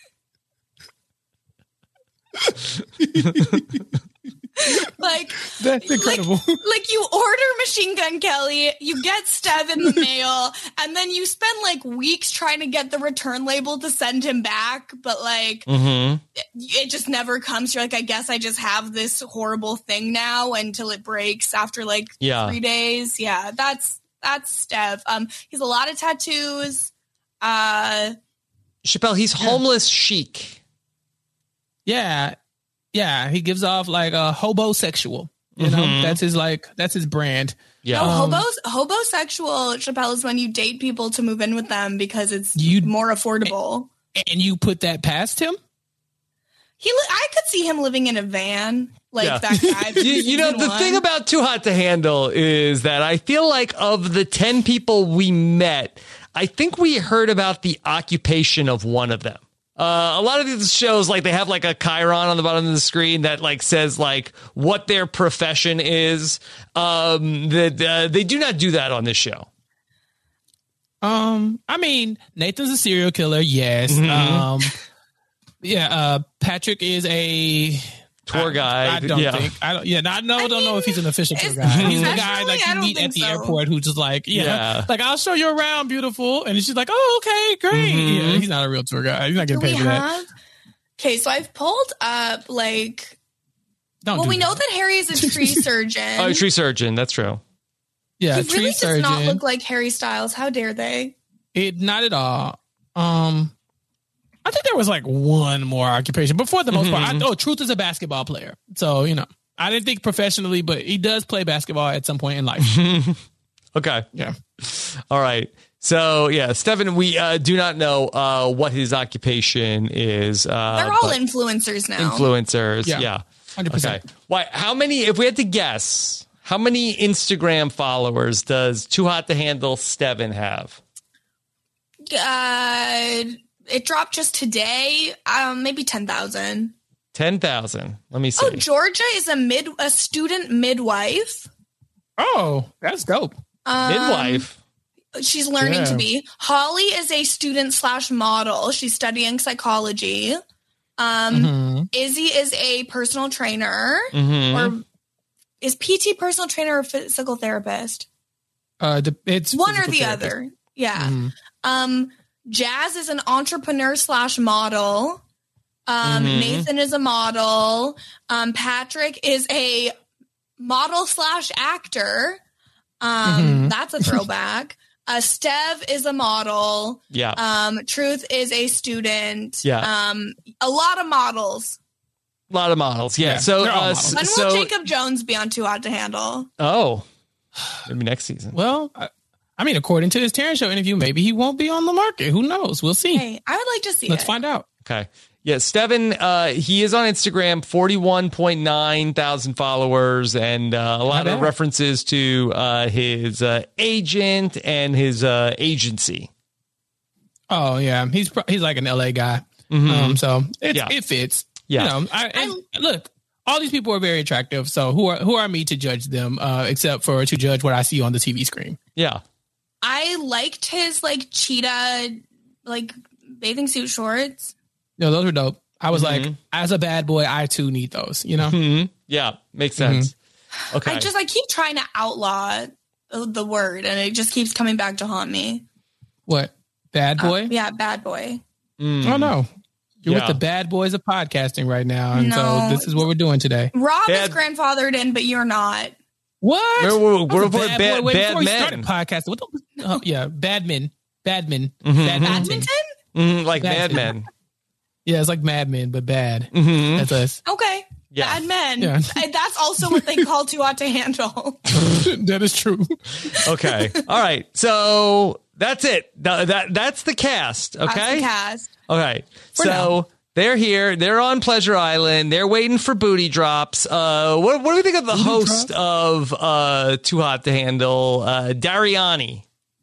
Like, That's incredible. Like, like you order Machine Gun Kelly, you get Stev in the mail, and then you spend like weeks trying to get the return label to send him back, but like Mm-hmm. it, it just never comes. You're like, I guess I just have this horrible thing now until it breaks after like Yeah. three days. Yeah, that's that's Stev. Um, he's a lot of tattoos. Uh, Chappelle, he's homeless chic. Yeah. Yeah. He gives off like a hobosexual. You know, Mhm. that's his like, that's his brand. Yeah. no, Um, hobos, hobosexual, Chappelle, is when you date people to move in with them because it's You- more affordable. And you put that past him? He, li- I could see him living in a van like Yeah. that guy. from You, you know, season the one. thing about Too Hot to Handle is that I feel like of the ten people we met, I think we heard about the occupation of one of them. Uh, a lot of these shows, like they have like a chyron on the bottom of the screen that like says like what their profession is. Um, that uh, they do not do that on this show. Um, I mean, Nathan's a serial killer. Yes. Mhm. Um, yeah. Uh, Patrick is a Tour I- guide. I, don't yeah. think. I don't. Yeah. No, I know. I don't know mean, if he's an official tour it's- guide. He's the guy professionally, like I you don't meet think at the so. airport who's just like, yeah, Yeah. like I'll show you around, beautiful. And she's like, oh, okay, great. Mhm. Yeah, he's not a real tour guide. He's not Do getting we paid for that. have? Okay, so I've pulled up like. Don't Well, do we know that. that Harry is a tree surgeon. Oh, tree surgeon. That's true. Yeah, he tree really does surgeon. not look like Harry Styles. How dare they? It not at all. Um, I think there was like one more occupation, but for the most part, I, oh, Truth is a basketball player. So you know, I didn't think professionally, but he does play basketball at some point in life. Okay. Yeah. All right. So yeah, Stefan, we uh, do not know uh, what his occupation is. Uh, They're all but influencers now. influencers. Yeah. Yeah. Hundred Okay. percent. Why? How many? If we had to guess, how many Instagram followers does Too Hot to Handle Steven have? uh, it dropped just today. Um, maybe ten thousand. Ten thousand. Let me see. Oh, Georgia is a mid a student midwife. Oh, that's dope. Um, Midwife. She's learning Yeah. to be. Holly is a student slash model. She's studying psychology. Um, Mhm. Izzy is a personal trainer, Mm-hmm. or is P T personal trainer or physical therapist? Uh, the- it's One or physical the therapist. other. Yeah. Mhm. Um, Jazz is an entrepreneur slash model. Um, Mhm. Nathan is a model. Um, Patrick is a model slash actor. Um, Mhm. That's a throwback. Uh, Stev is a model. Yeah. Um, Truth is a student. Yeah. Um, a lot of models. A lot of models. Yeah. Yeah, so, they're all uh, models. When so, will Jacob Jones be on Too Hot to Handle? oh, maybe next season. Well, I, I mean, according to his Taryn Show interview, maybe he won't be on the market. Who knows? We'll see. Hey, I would like to see Let's it. find out. Okay. Yeah, Steven, uh, he is on Instagram, forty-one point nine thousand followers, and uh, a lot Not of bad. references to uh, his uh, agent and his uh, agency. Oh yeah, he's pro- he's like an L A guy. Um, so it Yeah. it fits. Yeah. You know, I, and look, all these people are very attractive. So who are who are me to judge them? Uh, except for to judge what I see on the T V screen. Yeah. I liked his like cheetah, like bathing suit shorts. No, those were dope. I was Mm-hmm. like, as a bad boy, I too need those. You know. Mhm. Yeah, makes sense. Okay. I just I keep trying to outlaw the, the word, and it just keeps coming back to haunt me. What bad boy? Uh, yeah, bad boy. Mm. Oh no, you're Yeah. with the bad boys of podcasting right now, and No. so this is what we're doing today. Rob Bad- is grandfathered in, but you're not. What? We're- we're- I was we're a for bad- boy way bad before we men. started podcasting. What the? Oh, yeah, badmen, badmen, Mm-hmm. badminton. Badminton? Mhm, like That's- Mad Men. Yeah, it's like Mad Men, but bad. Mhm. That's us. Okay. Yeah. Bad men. Yeah. And that's also what they call Too Hot to Handle. That is true. Okay. All right. So that's it. Th- that that's the cast. That's Okay. the cast. Okay. For so now. they're here. They're on Pleasure Island. They're waiting for booty drops. Uh, what, what do we think of the host of uh, Too Hot to Handle, uh, Dariani?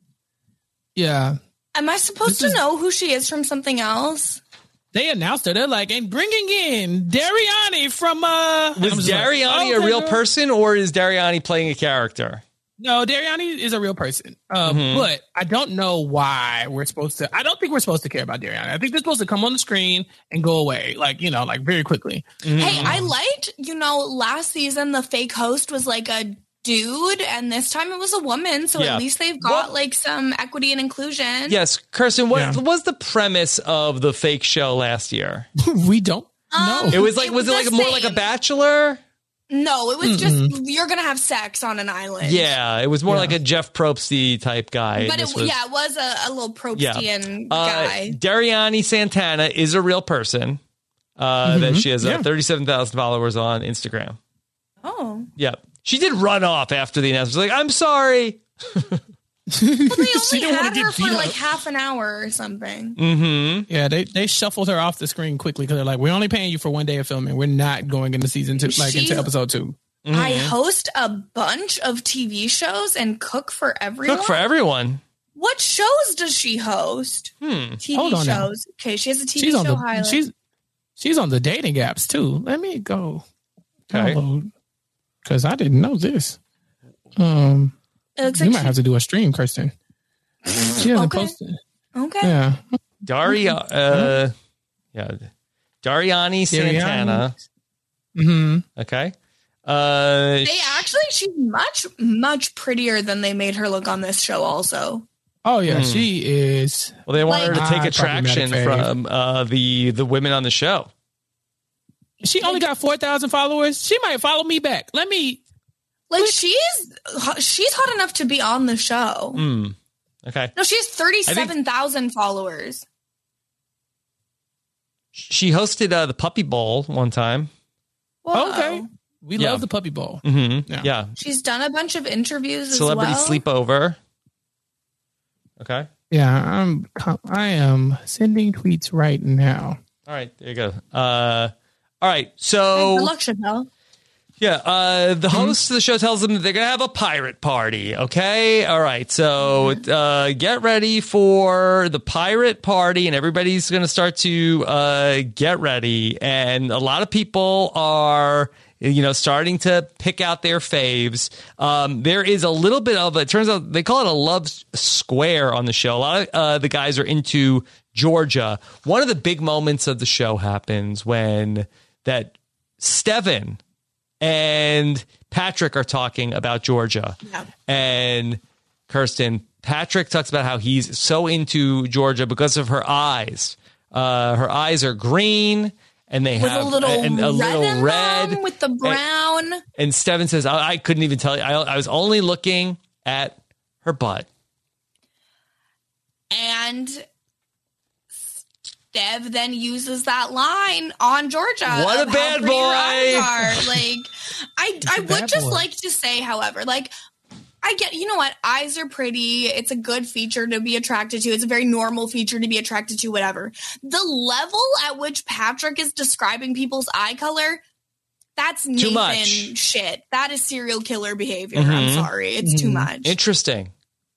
Yeah. Am I supposed to know who she is from something else? They announced her. They're like, and bringing in Dariani from. uh and I'm Was just like, Dariani okay, a real girl. person, or is Dariani playing a character? No, Dariani is a real person. Um, Mm-hmm. But I don't know why we're supposed to. I don't think we're supposed to care about Dariani. I think they're supposed to come on the screen and go away, like you know, like very quickly. Hey, I liked, you know, last season the fake host was like a dude, and this time it was a woman. So Yeah. at least they've got What- like some equity and inclusion. Yes, Kirsten. What Yeah. was the premise of the fake show last year? We don't Um, know. It was like, It was it was like the more like a same. Bachelor? No, it was just you're gonna have sex on an island. Yeah, it was more Yeah. like a Jeff Probsty type guy. But it, This was- yeah, it was a, a little Yeah. Probstian Uh, guy. Dariani Santana is a real person. Uh, That she has uh, Yeah. thirty-seven thousand followers on Instagram. Oh, Yeah, she did run off after the announcement. She's like, "I'm sorry." well, they only didn't wanna had get her for beat like up. half an hour or something. Mm-hmm. Yeah, they they shuffled her off the screen quickly because they're like, we're only paying you for one day of filming. We're not going into season two, like She- into episode two. I host a bunch of T V shows and cook for everyone. Cook for everyone. What shows does she host? Hmm. T V Hold on now. shows. Okay, she has a T V She's show on the highlight. she's she's on the dating apps too. Let me go Okay. download because I didn't know this. Um, it looks you like might she, have to do a stream, Kristen. She hasn't Okay. posted. okay. Yeah, Daria, uh, yeah, Dariani Santana. hmm Okay. Uh, They actually, she's much, much prettier than they made her look on this show. Also, Oh yeah, Hmm. she is. well, they want her to Like- take Ah, attraction problematic fave. from uh, the the women on the show. She only got four thousand followers. She might follow me back. Let me. like she's she's hot enough to be on the show. Hmm. Okay. No, she has thirty-seven thousand followers. She hosted uh, the Puppy Bowl one time. Whoa. Okay, we Yeah. love the puppy bowl. Mm-hmm. Yeah. Yeah. She's done a bunch of interviews Celebrity as well. sleepover. Okay. Yeah, I'm. I am sending tweets right now. All right. There you go. Uh, all right. Hey, So good luck, Chappelle. yeah, uh, the host of the show tells them that they're gonna have a pirate party. Okay. All right. So uh, get ready for the pirate party, and everybody's gonna start to uh, get ready. And a lot of people are, you know, starting to pick out their faves. Um, there is a little bit of, it turns out they call it a love square on the show. A lot of uh, the guys are into Georgia. One of the big moments of the show happens when that Steven and Patrick are talking about Georgia. Yeah. And Kirsten, Patrick talks about how he's so into Georgia because of her eyes. Uh, her eyes are green. And they With have a little and a red, little in red them, with the brown. And Steven says, I, I couldn't even tell you. I, I was only looking at her butt. And Dev then uses that line on Georgia. What a bad boy! Like, I I would just boy. like to say, however, like, I get, you know what? Eyes are pretty. It's a good feature to be attracted to. It's a very normal feature to be attracted to, whatever. The level at which Patrick is describing people's eye color, that's Too Nathan much. shit. That is serial killer behavior. Mhm. I'm sorry. It's too much. Interesting.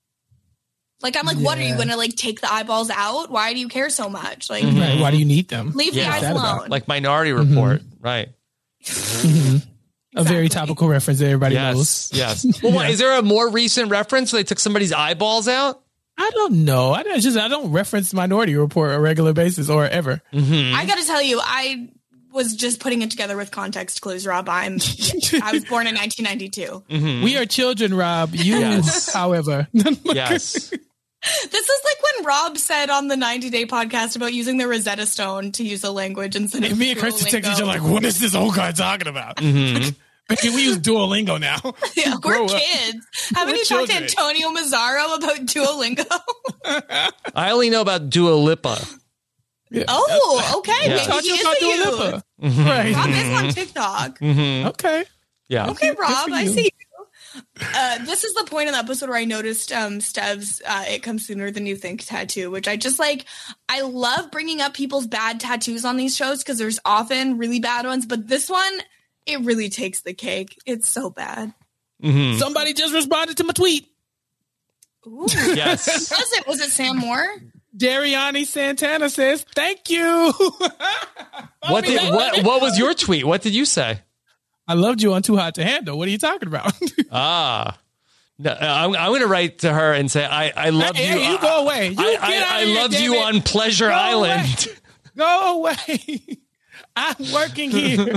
Like, I'm like, what are you Yeah. going to, like, take the eyeballs out? Why do you care so much? Like, Mhm. Right, why do you need them? leave Yeah. the eyes What's that about? alone. Like Minority Report, right? Mhm. A very Exactly. topical reference that everybody knows. Yes, yes. Well, what, is there a more recent reference? They took somebody's eyeballs out? I don't know. I don't, just I don't reference Minority Report on a regular basis or ever. Mm-hmm. I got to tell you, I was just putting it together with context clues, Rob. I'm, I was born in nineteen ninety-two. Mm-hmm. We are children, Rob. You, Yes. however. Yes. This is like when Rob said on the ninety Day podcast about using the Rosetta Stone to use a language instead of Me and Kirsten text each other Duolingo. like, what is this old guy talking about? Mm-hmm. Okay, we use Duolingo now. Yeah, Grow we're up. kids. Haven't We're you talked to children. Antonio Mazzaro about Duolingo? I only know about Dua Lipa. Yeah. Oh, okay. Yeah. Maybe Talk he to us is about a Dua youth. Lipa. Mhm. Right. Rob is on TikTok. Mm-hmm. Okay. Yeah. Okay, Good Rob, for I you. see you. Uh, this is the point in the episode where I noticed um, Stev's uh, It Comes Sooner Than You Think tattoo, which I just like. I love bringing up people's bad tattoos on these shows because there's often really bad ones, but this one, it really takes the cake. It's so bad. Mm-hmm. Somebody just responded to my tweet. Ooh. Yes. Was it? Was it Sam Moore? Dariani Santana says, thank you. What did what what was your tweet? What did you say? I loved you on Too Hot to Handle. What are you talking about? Ah. No, I'm, I'm going to write to her and say, I, I love Hey, you. you go away. You I, get I, out I of here, loved damn you it. on Pleasure Go Island. away. Go away. I'm working here.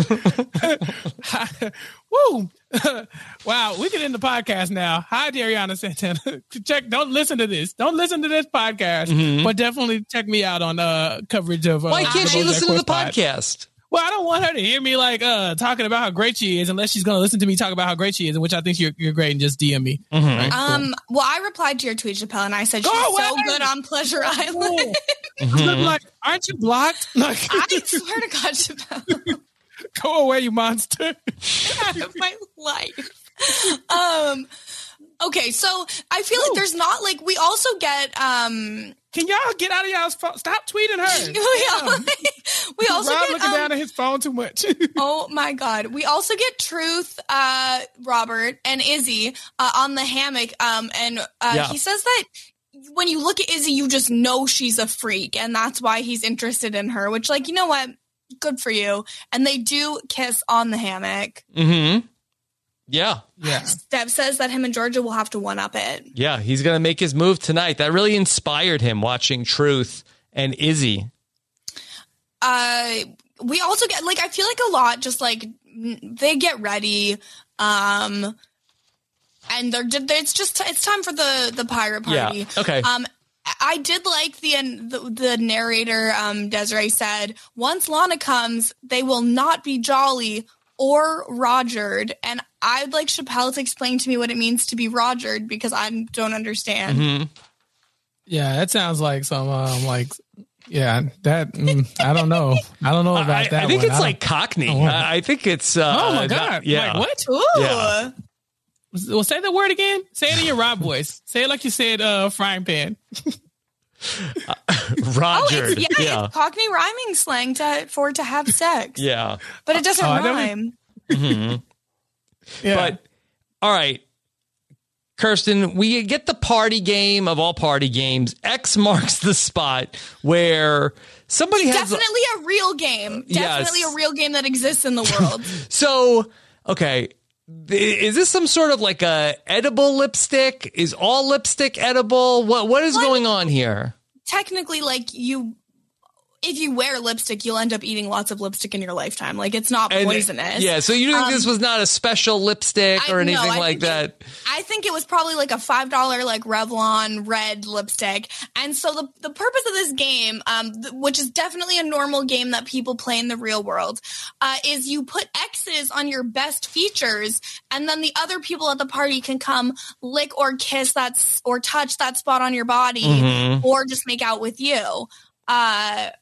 Woo. Wow, we can end the podcast now. Hi, Dariana Santana. Check. Don't listen to this. Don't listen to this podcast, Mhm. but definitely check me out on uh, coverage of. Uh, Why can't she BoJack listen to the Horseman. podcast? Well, I don't want her to hear me like uh, talking about how great she is, unless she's going to listen to me talk about how great she is, in which I think you're you're great, and just D M me. Mhm. Right, cool. Um. Well, I replied to your tweet, Chappelle, and I said Go she's so away! good on Pleasure Island. Cool. Mhm. I'm like, aren't you blocked? Like, I swear to God, Chappelle, go away, you monster. out of my life. Um. Okay, so I feel like Ooh. there's not like we also get um. Can y'all get out of y'all's phone? Stop tweeting her. we, Damn. al- we also Rob get looking um, down at his phone too much. oh my God. We also get Truth, uh, Robert, and Izzy uh, on the hammock. Um, and uh, Yeah. he says that when you look at Izzy, you just know she's a freak, and that's why he's interested in her, which, like, you know what? Good for you. And they do kiss on the hammock. Mm-hmm. Yeah. Yeah. Steph says that him and Georgia will have to one-up it. Yeah. He's going to make his move tonight. That really inspired him watching Truth and Izzy. Uh, we also get, like, I feel like a lot just, like, n- they get ready, um, and they're, it's just, it's time for the, the pirate party. Yeah. Okay. Um, I did like the, the the narrator, um, Desiree said, once Lana comes, they will not be jolly or Rogered. And I'd like Chappelle to explain to me what it means to be Rogered because I don't understand. Mm-hmm. Yeah, that sounds like some, um, like, yeah, that, mm, I don't know. I don't know about I, that I think one. it's I like Cockney. don't- I, I think it's. Uh, oh my not- God. yeah. Like, what? Ooh. Yeah. Well, say the word again. Say it in your Rob voice. Say it like you said, uh, frying pan. Roger. Oh, it's, yeah, yeah. it's Cockney rhyming slang to, for to have sex. Yeah. But it doesn't Oh, I don't- rhyme. hmm Yeah. But all right, Kirsten, we get the party game of all party games. X marks the spot where somebody has. Definitely a real game. Definitely Yes. a real game that exists in the world. So, okay. Is this some sort of like a edible lipstick? Is all lipstick edible? What What is Like- going on here? Technically, like, you, if you wear lipstick, you'll end up eating lots of lipstick in your lifetime. Like, it's not And- poisonous. Yeah, so you think Um, this was not a special lipstick or I- no, anything I like think that? it- I think it was probably like a five dollar like Revlon red lipstick. And so the, the purpose of this game, um, th- which is definitely a normal game that people play in the real world, uh, is you put X's on your best features, and then the other people at the party can come lick or kiss that s- or touch that spot on your body, Mhm. or just make out with you. Uh,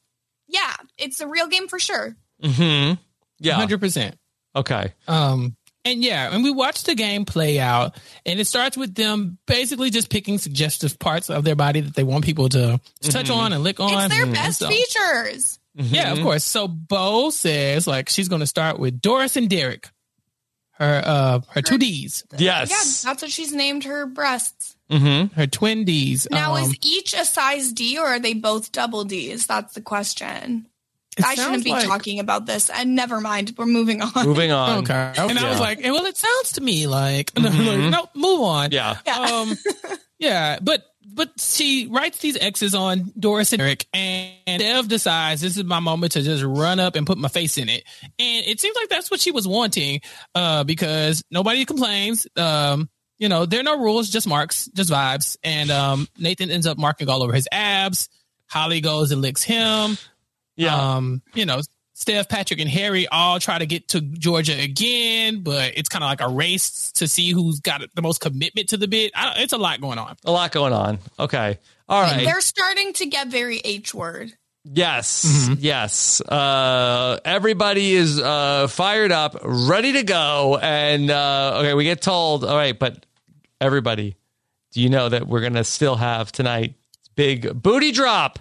yeah, it's a real game for sure. Mm-hmm. Yeah. one hundred percent. Okay. Um, and yeah, and we watched the game play out, and it starts with them basically just picking suggestive parts of their body that they want people to mm-hmm. touch on and lick on. It's their mm-hmm. best so, features. Mm-hmm. Yeah, of course. So Bo says like she's going to start with Doris and Derek, her uh her two D's. Yes. Yeah, that's what she's named her breasts. Mm-hmm. Her twin D's. Now, um, is each a size D or are they both double D's? That's the question. I shouldn't be like, talking about this. And never mind. We're moving on. Moving on. Okay. And yeah. I was like, well, it sounds to me like, Mm-hmm. like no, move on. Yeah. Yeah. Um, yeah, but but she writes these X's on Doris and Eric, and Dev decides this is my moment to just run up and put my face in it. And it seems like that's what she was wanting, uh, because nobody complains. Um, you know, there are no rules, just marks, just vibes. And um, Nathan ends up marking all over his abs. Holly goes and licks him. Yeah. Um, you know, Steph, Patrick, and Harry all try to get to Georgia again, but it's kind of like a race to see who's got the most commitment to the bit. I, it's a lot going on. A lot going on. Okay. All right. They're starting to get very H word. Yes. Mm-hmm. Yes. Uh, everybody is uh, fired up, ready to go. And uh, okay, we get told, all right, but everybody, do you know that we're going to still have tonight big booty drop?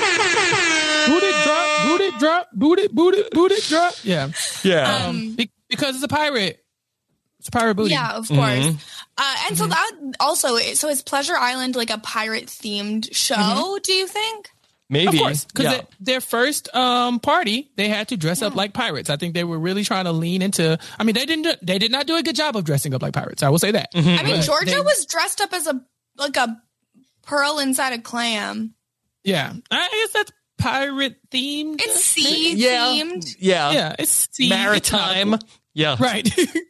Boot it, drop, boot it, drop, boot it, boot it, boot it, drop. Yeah. Yeah. Um, be- because it's a pirate. It's a pirate booty. Yeah, of course. Mm-hmm. Uh, and so that also, so is Pleasure Island like a pirate themed show, mm-hmm. do you think? Maybe. Of course. Because yeah. their first um, party, they had to dress yeah. up like pirates. I think they were really trying to lean into, I mean, they didn't, do, they did not do a good job of dressing up like pirates. I will say that. Mm-hmm. I mean, But Georgia they, was dressed up as a, like a pearl inside a clam. Yeah. I guess that's pirate themed. It's sea yeah. themed. Yeah. Yeah. It's sea. Maritime. It's yeah. right.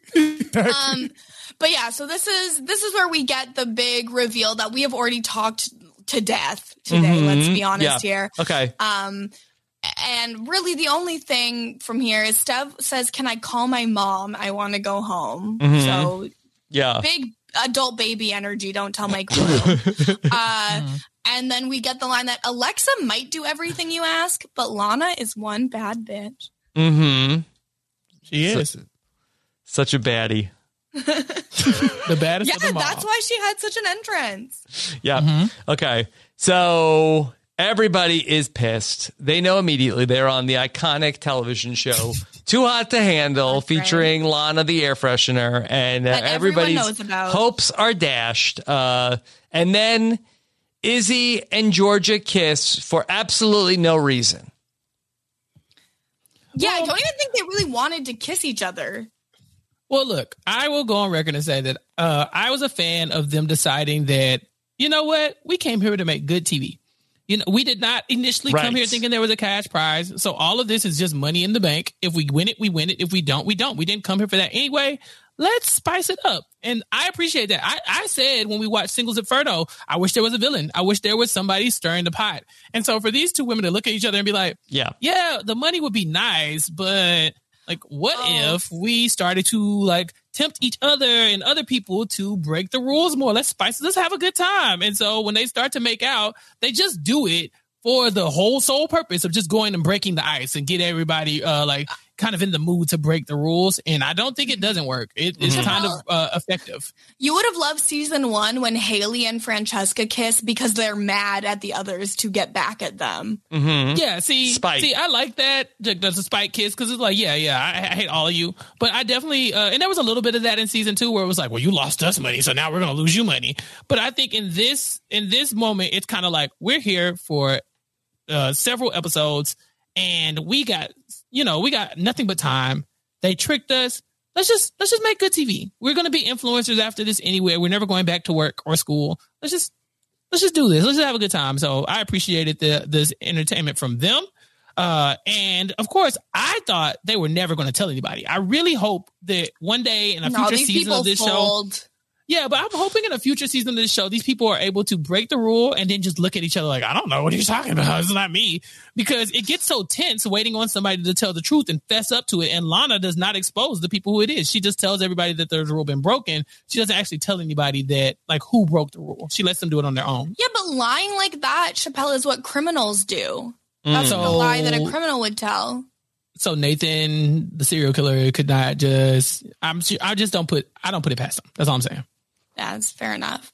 um, but yeah, so this is this is where we get the big reveal that we have already talked to death today. Mm-hmm. Let's be honest yeah. here. Okay. Um, and really, the only thing from here is Steph says, "Can I call my mom? I want to go home." Mm-hmm. So yeah, big adult baby energy. Don't tell my crew. uh, and then we get the line that Alexa might do everything you ask, but Lana is one bad bitch. Mm-hmm. She is. So, such a baddie. The baddest Yeah, of them all. that's why she had such an entrance. Yeah. Mm-hmm. Okay. So everybody is pissed. They know immediately they're on the iconic television show Too Hot to Handle, That's featuring right. Lana the air freshener, and uh, That everyone everybody's knows about. hopes are dashed. Uh, and then Izzy and Georgia kiss for absolutely no reason. Yeah, Well- I don't even think they really wanted to kiss each other. Well, look, I will go on record and say that uh, I was a fan of them deciding that, you know what, we came here to make good T V. You know, we did not initially Right. come here thinking there was a cash prize. So all of this is just money in the bank. If we win it, we win it. If we don't, we don't. We didn't come here for that anyway. Let's spice it up. And I appreciate that. I, I said when we watched Singles Inferno, I wish there was a villain. I wish there was somebody stirring the pot. And so for these two women to look at each other and be like, Yeah. yeah, the money would be nice, but like, what Oh. if we started to like tempt each other and other people to break the rules more? Let's spice it. Let's have a good time. And so when they start to make out, they just do it for the whole sole purpose of just going and breaking the ice and get everybody uh, like kind of in the mood to break the rules. And I don't think it doesn't work. It, it's Mhm. kind of uh, effective. You would have loved season one when Haley and Francesca kiss because they're mad at the others to get back at them. Mm-hmm. Yeah, see, Spike. see, I like that. There's a spike kiss because it's like, yeah, yeah, I, I hate all of you. But I definitely, uh, and there was a little bit of that in season two where it was like, well, you lost us money, so now we're gonna lose you money. But I think in this, in this moment, it's kind of like we're here for uh, several episodes, and we got, you know, we got nothing but time. They tricked us. Let's just let's just make good T V. We're gonna be influencers after this anyway. We're never going back to work or school. Let's just let's just do this. Let's just have a good time. So I appreciated the this entertainment from them. Uh, and of course, I thought they were never going to tell anybody. I really hope that one day in a No, future these season people of this fold. show, yeah, but I'm hoping in a future season of this show, these people are able to break the rule and then just look at each other like, I don't know what are you talking about. It's not me, because it gets so tense waiting on somebody to tell the truth and fess up to it. And Lana does not expose the people who it is. She just tells everybody that there's a rule been broken. She doesn't actually tell anybody that like who broke the rule. She lets them do it on their own. Yeah, but lying like that, Chappelle, is what criminals do. That's So- a lie that a criminal would tell. So Nathan, the serial killer, could not just. I'm. su- I just don't put. I don't put it past him. That's all I'm saying. That's fair enough.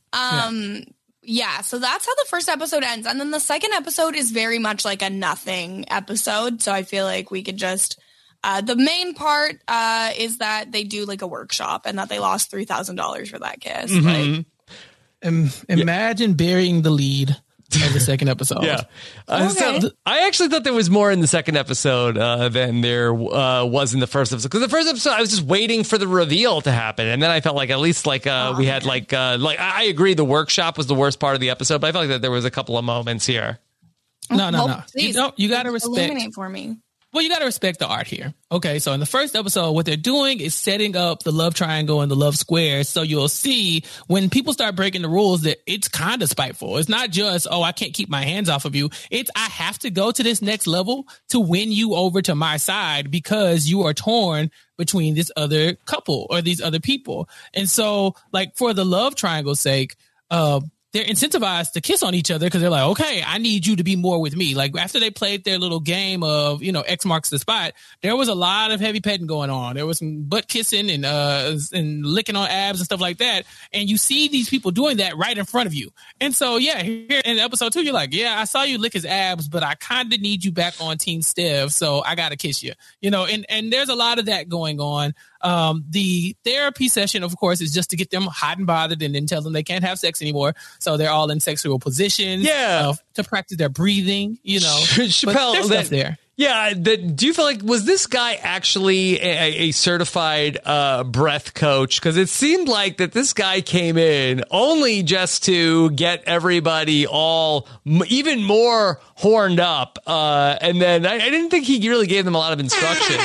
Um, yeah. So that's how the first episode ends. And then the second episode is very much like a nothing episode. So I feel like we could just, uh, the main part, uh, is that they do like a workshop and that they lost three thousand dollars for that kiss. Mm-hmm. Like, Um, imagine burying the lead of the second episode. Yeah. Uh, Okay. So I actually thought there was more in the second episode uh, than there uh, was in the first episode. Because the first episode, I was just waiting for the reveal to happen, and then I felt like at least like uh, Oh, we had man. like uh, like I I agree the workshop was the worst part of the episode, but I felt like that there was a couple of moments here. No, no, well, no. You, please, don't, you got to respect. illuminate for me. Well, you got to respect the art here. Okay, so in the first episode, what they're doing is setting up the love triangle and the love square. So you'll see when people start breaking the rules that it's kind of spiteful. It's not just, oh, I can't keep my hands off of you. It's, I have to go to this next level to win you over to my side because you are torn between this other couple or these other people. And so, like, for the love triangle's sake, uh, they're incentivized to kiss on each other because they're like, okay, I need you to be more with me. Like after they played their little game of, you know, X marks the spot, there was a lot of heavy petting going on. There was some butt kissing and, uh, and licking on abs and stuff like that. And you see these people doing that right in front of you. And so, yeah, here in episode two, you're like, yeah, I saw you lick his abs, but I kind of need you back on Team Steph. So I got to kiss you, you know, and, and there's a lot of that going on. Um, the therapy session, of course, is just to get them hot and bothered and then tell them they can't have sex anymore. So they're all in sexual positions. Yeah. Uh, to practice their breathing, you know. Chappelle, But there's that- stuff there. Yeah, that, do you feel like, was this guy actually a, a certified uh, breath coach? Because it seemed like that this guy came in only just to get everybody all m- even more horned up. Uh, and then I, I didn't think he really gave them a lot of instruction.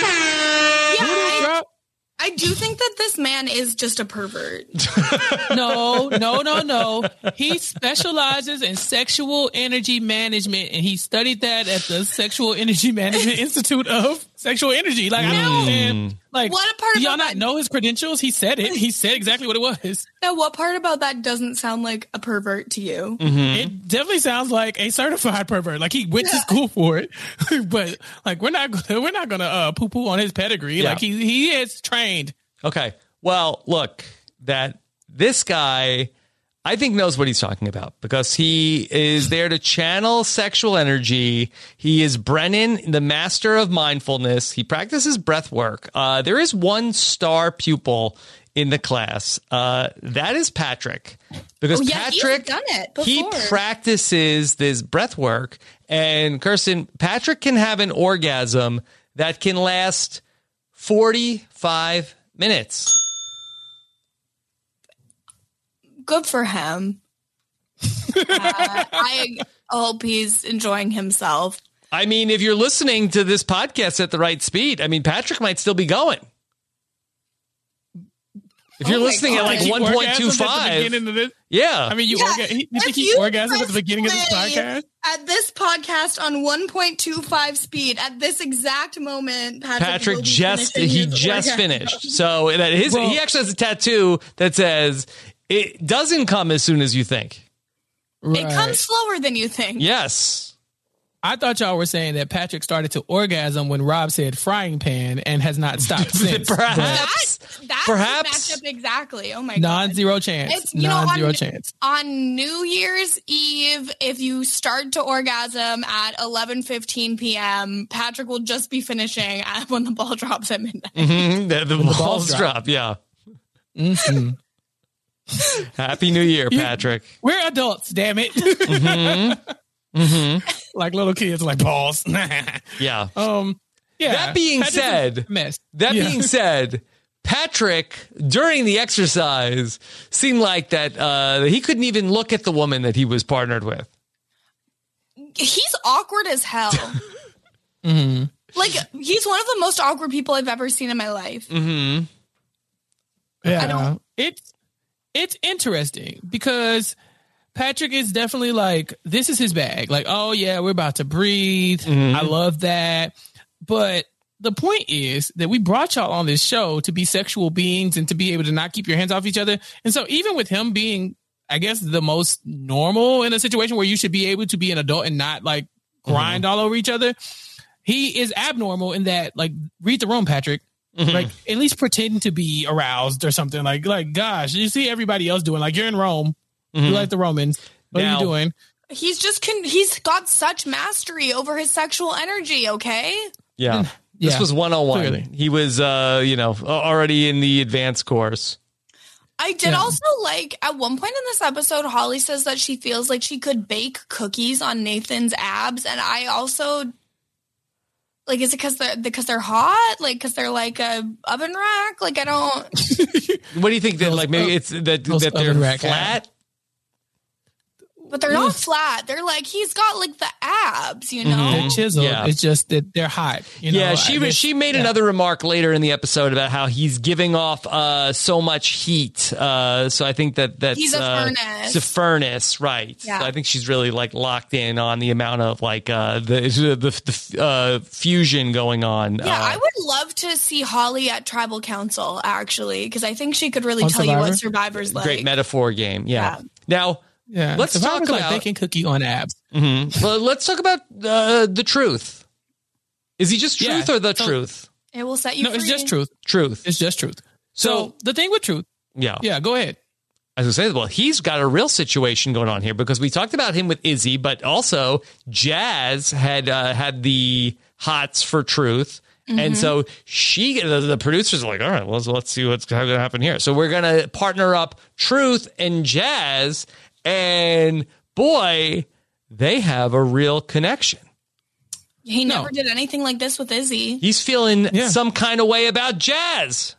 Yeah, I, Drop. I do think that this man is just a pervert. No, no, no, no. He specializes in sexual energy management, and he studied that at the Sexual Energy Management Institute of Sexual Energy. Like, I don't understand. Like, What part do y'all about not that- know his credentials? He said it. He said exactly what it was. Now, what part about that doesn't sound like a pervert to you? It definitely sounds like a certified pervert. Like he went to school for it, but like we're not gonna, we're not gonna uh, poo poo on his pedigree. Yeah. Like he he is trained. Okay. Well, look, that this guy, I think, knows what he's talking about because he is there to channel sexual energy. He is Brennan, the master of mindfulness. He practices breath work. Uh, there is one star pupil in the class. Uh, that is Patrick. Because Oh, yeah, he's Patrick, done it he before. practices this breath work. And Kirsten, Patrick can have an orgasm that can last forty-five minutes. Good for him. uh, I hope he's enjoying himself. I mean, if you're listening to this podcast at the right speed, I mean, Patrick might still be going. If you're Oh my listening God. at like He one point two orgasms at the five, beginning of this- yeah. I mean, you Yeah, orga- he, you if think he you orgasmed at the press beginning of this play podcast? At this podcast on one point two five speed, at this exact moment, Patrick, Patrick will be just finishing he his just orgasm. finished. So that his Well- he actually has a tattoo that says it doesn't come as soon as you think. It Right. comes slower than you think. Yes. I thought y'all were saying that Patrick started to orgasm when Rob said frying pan and has not stopped since. Perhaps. That, that Perhaps. matched up exactly. Oh my god. Non-zero chance. It's, you know, Non-zero on- chance. On New Year's Eve, if you start to orgasm at eleven fifteen p.m., Patrick will just be finishing at when the ball drops at midnight. Mhm, the, the the balls balls drop. drop. Yeah. Mhm. Happy New Year, You- Patrick. We're adults, damn it. Mm-hmm. Mm-hmm. Like little kids, like balls. Yeah. um, yeah. That being Patrick's a said, mess. That Yeah. being said, Patrick, during the exercise, seemed like that uh, he couldn't even look at the woman that he was partnered with. He's awkward as hell. Mm-hmm. Like, he's one of the most awkward people I've ever seen in my life. Mm-hmm. Yeah, I don't- it's it's interesting because Patrick is definitely like, this is his bag. Like, oh yeah, we're about to breathe. Mhm. I love that. But the point is that we brought y'all on this show to be sexual beings and to be able to not keep your hands off each other. And so even with him being, I guess, the most normal in a situation where you should be able to be an adult and not like grind mm-hmm. all over each other. He is abnormal in that, like, read the room, Patrick. Mm-hmm. Like, at least pretend to be aroused or something. Like, like, gosh, you see everybody else doing, like, you're in Rome. Mm-hmm. You like the Romans. What now, are you doing? He's just, con- he's got such mastery over his sexual energy, okay? Yeah. yeah. This was one oh one. Clearly. He was, uh, you know, already in the advanced course. I did yeah. also like, at one point in this episode, Holly says that she feels like she could bake cookies on Nathan's abs. And I also... Like, is it because they're because they're hot? Like, because they're like a oven rack? Like, I don't. What do you think that? Like, maybe it's that that they're flat. But they're not flat. They're like, he's got like the abs, you know? Mm-hmm. They're chiseled. Yeah. It's just that they're hot. You know? Yeah, she was. She made yeah. another remark later in the episode about how he's giving off uh, so much heat. Uh, so I think that that's he's a uh, furnace. It's a furnace, right? Yeah. So I think she's really like locked in on the amount of like uh, the the, the uh, fusion going on. Yeah, uh, I would love to see Holly at Tribal Council actually, because I think she could really tell Survivor? you what Survivor's like. Great metaphor game. Yeah. yeah. Now. Yeah, let's talk about like baking cookie on abs. Mm-hmm. Well, let's talk about uh, the truth. Is he just truth yeah. or the so, truth? It will set you no, free. it's just truth. Truth. It's just truth. So, so the thing with truth. Yeah. Yeah, go ahead. I was going to say, well, he's got a real situation going on here because we talked about him with Izzy, but also Jazz had uh, had the hots for truth. Mm-hmm. And so she, the, the producers are like, all right, well, so let's see what's going to happen here. So we're going to partner up Truth and Jazz. And boy, they have a real connection. He no. never did anything like this with Izzy. He's feeling yeah. some kind of way about Jazz.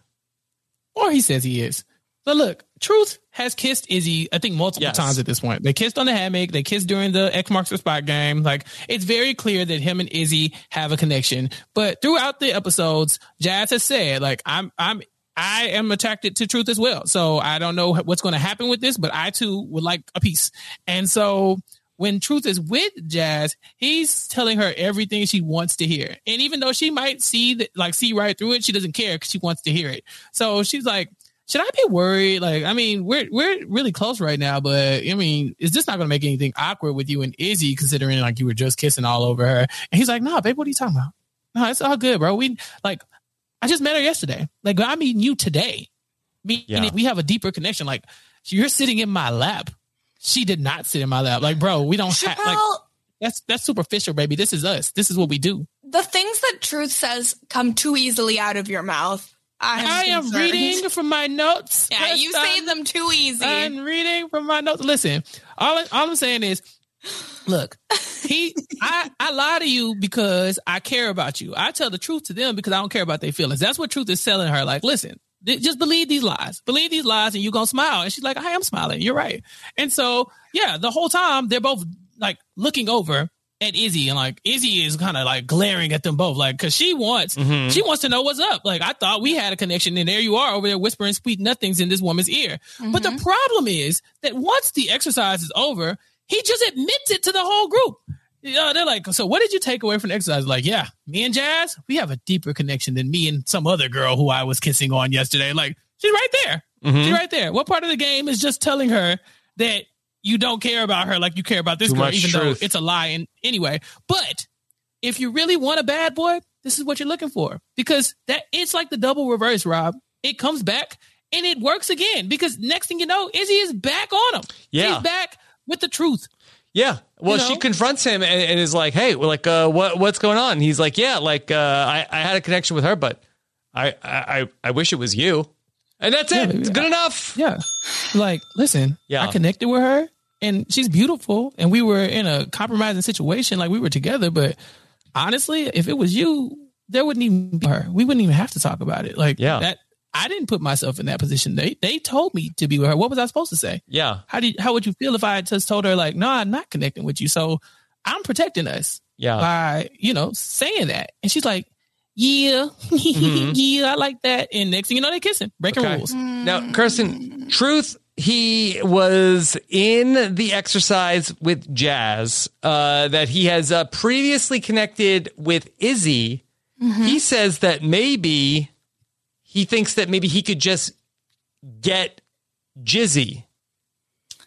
Or he says he is. So look, Truth has kissed Izzy, I think, multiple yes. times at this point. They kissed on the hammock. They kissed during the X Marks the Spot game. Like, it's very clear that him and Izzy have a connection. But throughout the episodes, Jazz has said, like, I'm, I'm, I am attracted to Truth as well. So I don't know what's going to happen with this, but I too would like a piece. And so when Truth is with Jazz, he's telling her everything she wants to hear. And even though she might see that, like, see right through it, she doesn't care because she wants to hear it. So she's like, should I be worried? Like, I mean, we're, we're really close right now, but I mean, is this not going to make anything awkward with you and Izzy, considering like you were just kissing all over her? And he's like, no, babe, what are you talking about? No, it's all good, bro. We like, I just met her yesterday. Like, I'm meeting you today. Meaning yeah. we have a deeper connection. Like, you're sitting in my lap. She did not sit in my lap. Like, bro, we don't have, like, that's, that's superficial, baby. This is us. This is what we do. The things that Truth says come too easily out of your mouth. I am, I am reading from my notes. Yeah, you say them too easy. I'm reading from my notes. Listen, all, all I'm saying is, look, he, I, I lie to you because I care about you. I tell the truth to them because I don't care about their feelings. That's what Truth is telling her. Like, listen, just believe these lies. Believe these lies and you're going to smile. And she's like, I am smiling. You're right. And so, yeah, the whole time they're both like looking over at Izzy, and like Izzy is kind of like glaring at them both, like, because she wants mm-hmm. she wants to know what's up. Like, I thought we had a connection, and there you are over there whispering sweet nothings in this woman's ear. Mm-hmm. But the problem is that once the exercise is over, he just admits it to the whole group. You know, they're like, so what did you take away from the exercise? Like, yeah, me and Jazz, we have a deeper connection than me and some other girl who I was kissing on yesterday. Like, she's right there. Mm-hmm. She's right there. What part of the game is just telling her that you don't care about her like you care about this Too girl, even truth. though it's a lie in, anyway. But if you really want a bad boy, this is what you're looking for. Because that it's like the double reverse, Rob. It comes back and it works again. Because next thing you know, Izzy is back on him. Yeah. She's back with the truth. Yeah. Well, you know? She confronts him and, and is like, hey, like, uh, what what's going on? And he's like, yeah, like, uh, I, I had a connection with her, but I I, I wish it was you. And that's yeah, it. It's good enough. Yeah. Like, listen, yeah. I connected with her and she's beautiful and we were in a compromising situation. Like, we were together. But honestly, if it was you, there wouldn't even be her. We wouldn't even have to talk about it. Like, yeah. that. I didn't put myself in that position. They they told me to be with her. What was I supposed to say? Yeah. How did how would you feel if I had just told her, like, no, I'm not connecting with you. So I'm protecting us. Yeah. By, you know, saying that. And she's like, yeah, mm-hmm. yeah, I like that. And next thing you know, they're kissing, breaking okay. rules. Now, Kirsten, Truth, he was in the exercise with Jazz uh, that he has uh, previously connected with Izzy. Mm-hmm. He says that maybe he thinks that maybe he could just get Jizzy.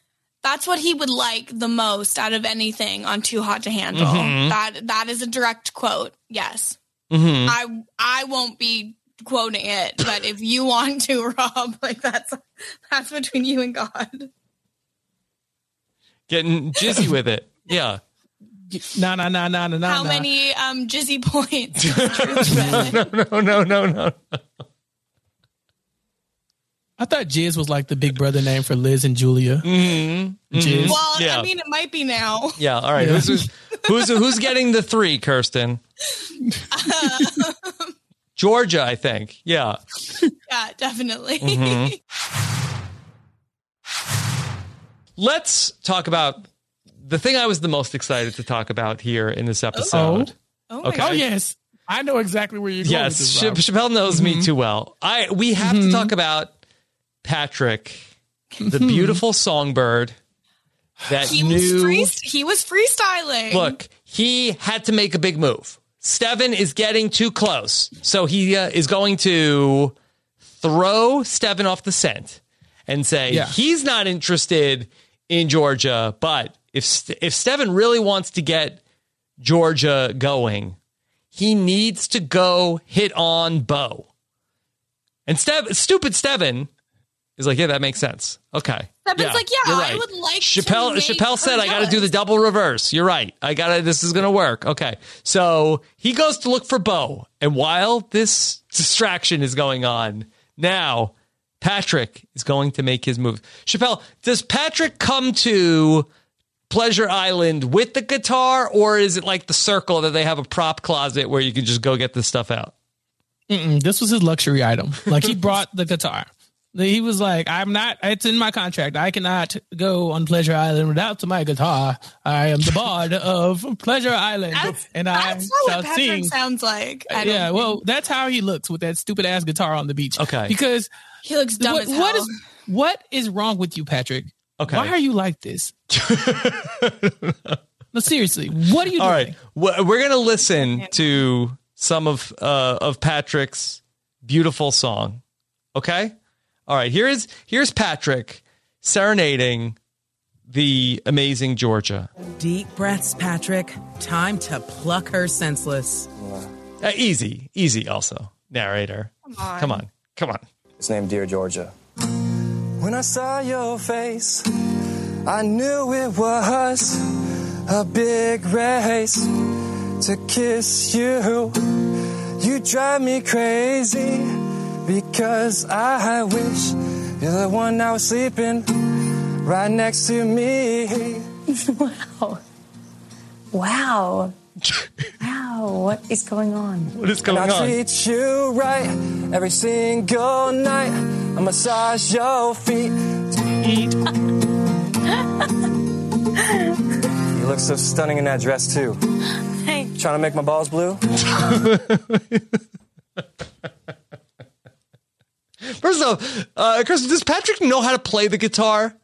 That's what he would like the most out of anything on Too Hot to Handle. Mm-hmm. That that is a direct quote. Yes. Mm-hmm. I I won't be quoting it, but if you want to, Rob, like that's that's between you and God. Getting jizzy with it. Yeah. No, no, no, no, no, no. How many um jizzy points? no, no, no, no, no. I thought Jizz was like the big brother name for Liz and Julia. Mm-hmm. Jizz. Well, yeah. I mean, it might be now. Yeah. All right. Yeah. Who's, who's who's who's getting the three, Kirsten? Uh, Georgia, I think. Yeah. Yeah, definitely. Mm-hmm. Let's talk about the thing I was the most excited to talk about here in this episode. Oh, oh, okay. Oh yes. I know exactly where you're going. Yes, with this, Ch- Chappelle knows mm-hmm. me too well. I we have mm-hmm. to talk about Patrick, the beautiful songbird that he knew was free, he was freestyling. Look, he had to make a big move. Steven is getting too close, so he uh, is going to throw Steven off the scent and say yeah. he's not interested in Georgia, but if if Steven really wants to get Georgia going, he needs to go hit on Bo. And Stev, stupid Steven is like, yeah, that makes sense. Okay. Steven's yeah, like, yeah, right. I would like Chappelle, to Chappelle said, I got to do the double reverse. You're right. I got to, this is going to work. Okay. So he goes to look for Bo. And while this distraction is going on, now Patrick is going to make his move. Chappelle, does Patrick come to Pleasure Island with the guitar, or is it like the Circle that they have a prop closet where you can just go get this stuff out? Mm-mm, this was his luxury item. Like he brought the guitar. He was like, I'm not, it's in my contract. I cannot go on Pleasure Island without my guitar. I am the bard of Pleasure Island. That's, and that's I not what Patrick sing. sounds like. I yeah, don't well, think. that's how he looks with that stupid ass guitar on the beach. Okay. Because he looks dumb what, as hell. What is, what is wrong with you, Patrick? Okay. Why are you like this? No, seriously, what are you doing? All right. We're going to listen to some of uh, of Patrick's beautiful song. Okay? All right. Here is here's Patrick serenading the amazing Georgia. Deep breaths, Patrick. Time to pluck her senseless. Uh, easy. Easy also. Narrator. Come on. Come on. Come on. It's named Dear Georgia. When I saw your face, I knew it was a big race to kiss you. You drive me crazy because I wish you're the one that was sleeping right next to me. Wow. Wow. Wow. What is going on? What is going and I on? treat you right every single night. I massage your feet to eat. You look so stunning in that dress, too. Thanks. Trying to make my balls blue? First off, uh, Chris, does Patrick know how to play the guitar?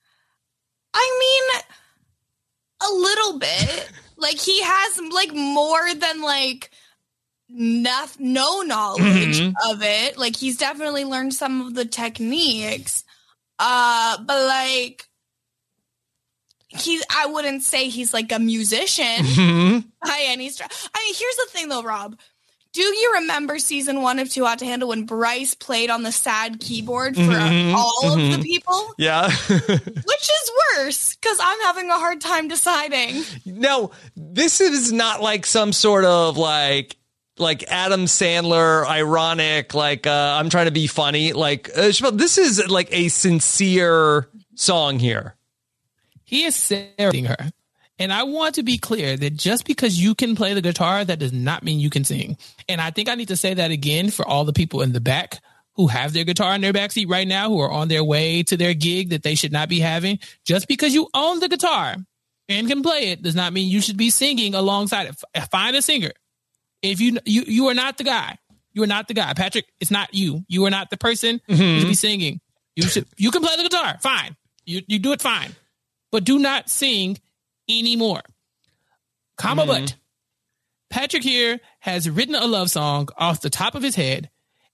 I mean, a little bit. Like, he has, like, more than, like, no, no knowledge mm-hmm. of it. Like, he's definitely learned some of the techniques. Uh, but, like, he's, I wouldn't say he's, like, a musician mm-hmm. by any stretch. I mean, here's the thing, though, Rob. Do you remember season one of Too Hot to Handle when Bryce played on the sad keyboard for mm-hmm, all mm-hmm. of the people? Yeah. Which is worse? Because I'm having a hard time deciding. No, this is not like some sort of like like Adam Sandler ironic, like uh, I'm trying to be funny. Like uh, this is like a sincere song here. He is serenading her. And I want to be clear that just because you can play the guitar, that does not mean you can sing. And I think I need to say that again for all the people in the back who have their guitar in their backseat right now, who are on their way to their gig that they should not be having. Just because you own the guitar and can play it does not mean you should be singing alongside it. Find a singer. If you you you are not the guy, you are not the guy. Patrick, it's not you. You are not the person mm-hmm. who should be singing. You should. You can play the guitar. Fine. You you do it fine. But do not sing anymore. Comma mm-hmm. but Patrick here has written a love song off the top of his head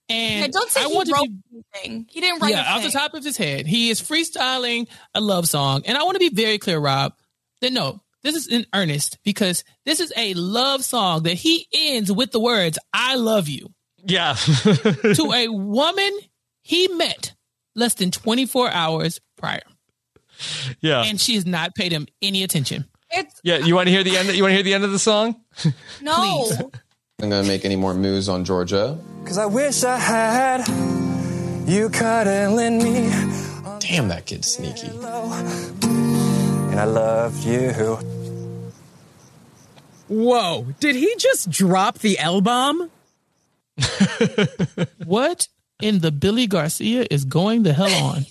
And yeah, don't say I he want wrote to be, anything. He didn't write yeah, a off thing. the top of his head. He is freestyling a love song. And I want to be very clear, Rob, that no, this is in earnest because this is a love song that he ends with the words, I love you. Yeah. To a woman he met less than twenty-four hours prior. Yeah. And she has not paid him any attention. It's, Yeah. You want to hear the end? You want to hear the end of the song? no. Please. I'm going to make any more moves on Georgia. Cause I wish I had you cuddling me. Damn, that kid's sneaky. And I love you. Whoa, did he just drop the L-bomb? What in the Billy Garcia is going the hell on?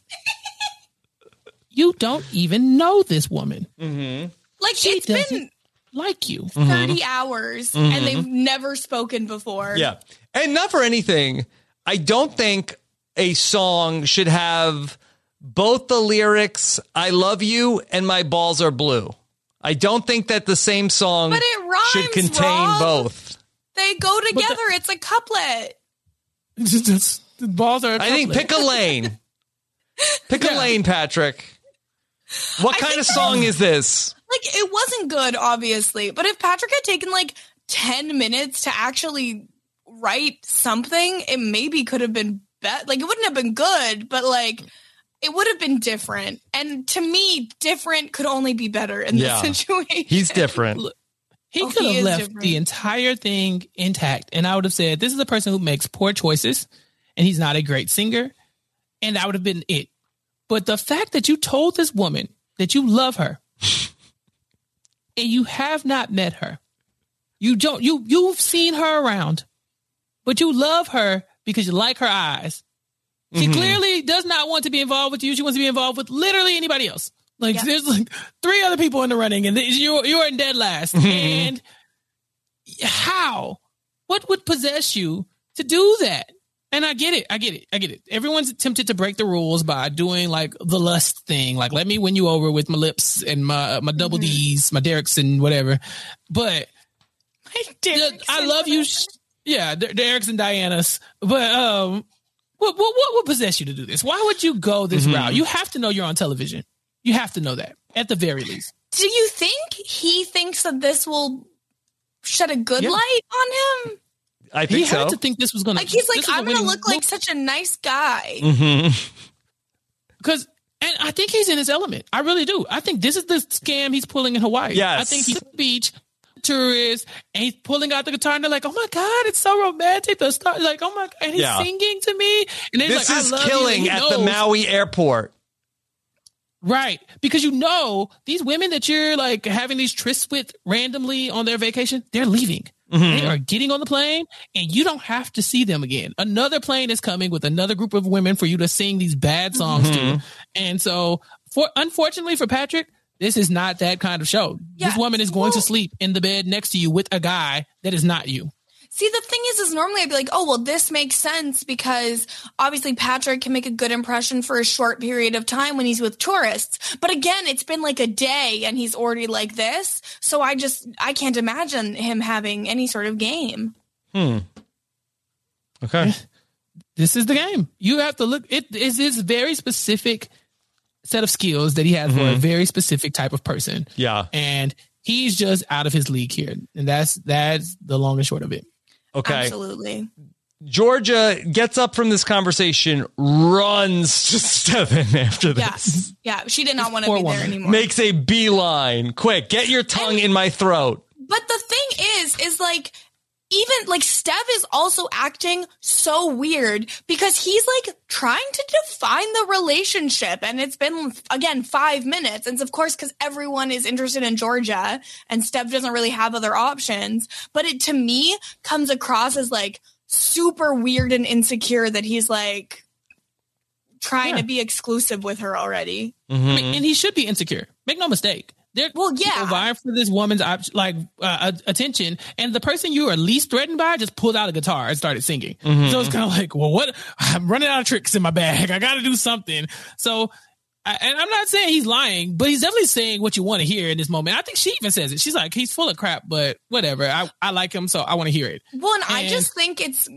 You don't even know this woman. Mm-hmm. Like, She it's doesn't been like you. thirty hours and they've never spoken before. Yeah. And not for anything, I don't think a song should have both the lyrics, I love you, and my balls are blue. I don't think that the same song But it rhymes, should contain Rob. both. They go together. It's a couplet. Just- the balls are. a I think couplet. pick a lane. Pick a Yeah. lane, Patrick. What I kind think of song is this? Like, it wasn't good, obviously. But if Patrick had taken like ten minutes to actually write something, it maybe could have been better. Like, it wouldn't have been good, but like, it would have been different. And to me, different could only be better in Yeah. this situation. He's different. He Oh, could he have is left different. the entire thing intact. And I would have said, this is a person who makes poor choices and he's not a great singer. And that would have been it. But the fact that you told this woman that you love her and you have not met her, you don't, you, you've seen her around, but you love her because you like her eyes. She Mhm. clearly does not want to be involved with you. She wants to be involved with literally anybody else. Like Yeah. there's like three other people in the running, and you're you're in dead last. And how? What would possess you to do that? And I get it. I get it. I get it. Everyone's tempted to break the rules by doing like the lust thing. Like, let me win you over with my lips and my my double D's, my Derricks and whatever. But Derrick's I and love you. whatever. sh- Yeah, Der- Derricks and Diana's. But um, what, what what would possess you to do this? Why would you go this route? You have to know you're on television. You have to know that at the very least. Do you think he thinks that this will shed a good Yeah. light on him? I He think so. had to think this was going to. Like, he's like, I'm going to look like such a nice guy. Mhm. because, and I think he's in his element. I really do. I think this is the scam he's pulling in Hawaii. Yes. I think he's at the beach, tourist, and he's pulling out the guitar, and they're like, "Oh my god, it's so romantic." The star, like, "Oh my," and he's Yeah. singing to me, and then he's This like, is "I love you," killing and he at the knows. Maui airport. Right. Because you know, these women that you're like having these trysts with randomly on their vacation, they're leaving. Mm-hmm. They are getting on the plane and you don't have to see them again. Another plane is coming with another group of women for you to sing these bad songs Mm-hmm. to. And so, for unfortunately for Patrick, this is not that kind of show. Yeah, This woman is going to well- sleep in the bed next to you with a guy that is not you. See, the thing is, is normally I'd be like, oh, well, this makes sense because obviously Patrick can make a good impression for a short period of time when he's with tourists. But again, it's been like a day and he's already like this. So I just, I can't imagine him having any sort of game. Hmm. Okay. This is the game. You have to look. It is his very specific set of skills that he has for a very specific type of person. Yeah. And he's just out of his league here. And that's that's the long and short of it. Okay. Absolutely. Georgia gets up from this conversation, runs to Stefan after Yeah. this. Yeah. She did not want to poor be there woman. anymore. Makes a beeline. Quick, get your tongue in my throat. But the thing is, is like, even like Steph is also acting so weird because he's like trying to define the relationship. And it's been, again, five minutes. And it's of course, because everyone is interested in Georgia and Steph doesn't really have other options. But it to me comes across as like super weird and insecure that he's like trying Yeah. to be exclusive with her already. I mean, and he should be insecure. Make no mistake. They're Well, yeah. vying for this woman's op- like uh, attention, and the person you are least threatened by just pulled out a guitar and started singing. So it's kind of like, well, what? I'm running out of tricks in my bag. I got to do something. So, I, and I'm not saying he's lying, but he's definitely saying what you want to hear in this moment. I think she even says it. She's like, he's full of crap, but whatever. I, I like him, so I want to hear it. Well, and I And- just think it's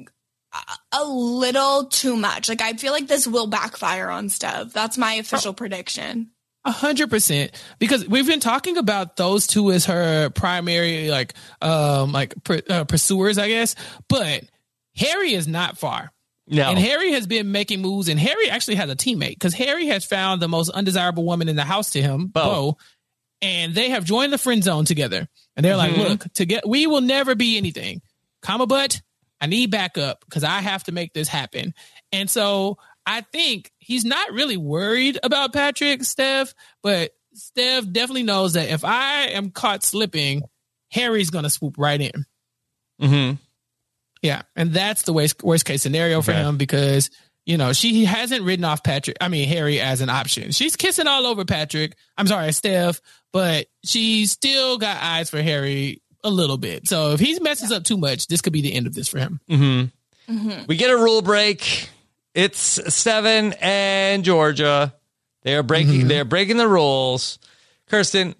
a little too much. Like, I feel like this will backfire on Stev. That's my official oh. prediction. A hundred percent, because we've been talking about those two as her primary, like, um, like uh, pursuers, I guess. But Harry is not far. No. And Harry has been making moves, and Harry actually has a teammate because Harry has found the most undesirable woman in the house to him, Bo, Bo and they have joined the friend zone together. And they're mm-hmm. like, look, to get, we will never be anything. Comma, but I need backup because I have to make this happen. And so I think he's not really worried about Patrick, Stev, but Stev definitely knows that if I am caught slipping, Harry's going to swoop right in. Mm-hmm. Yeah. And that's the worst, worst case scenario for okay. him because, you know, she hasn't written off Patrick, I mean, Harry as an option. She's kissing all over Patrick. I'm sorry, Stev, but she's still got eyes for Harry a little bit. So if he messes yeah. up too much, this could be the end of this for him. Mm-hmm. Mm-hmm. We get a rule break. It's Steven and Georgia. They're breaking. Mm-hmm. They're breaking the rules. Kirsten,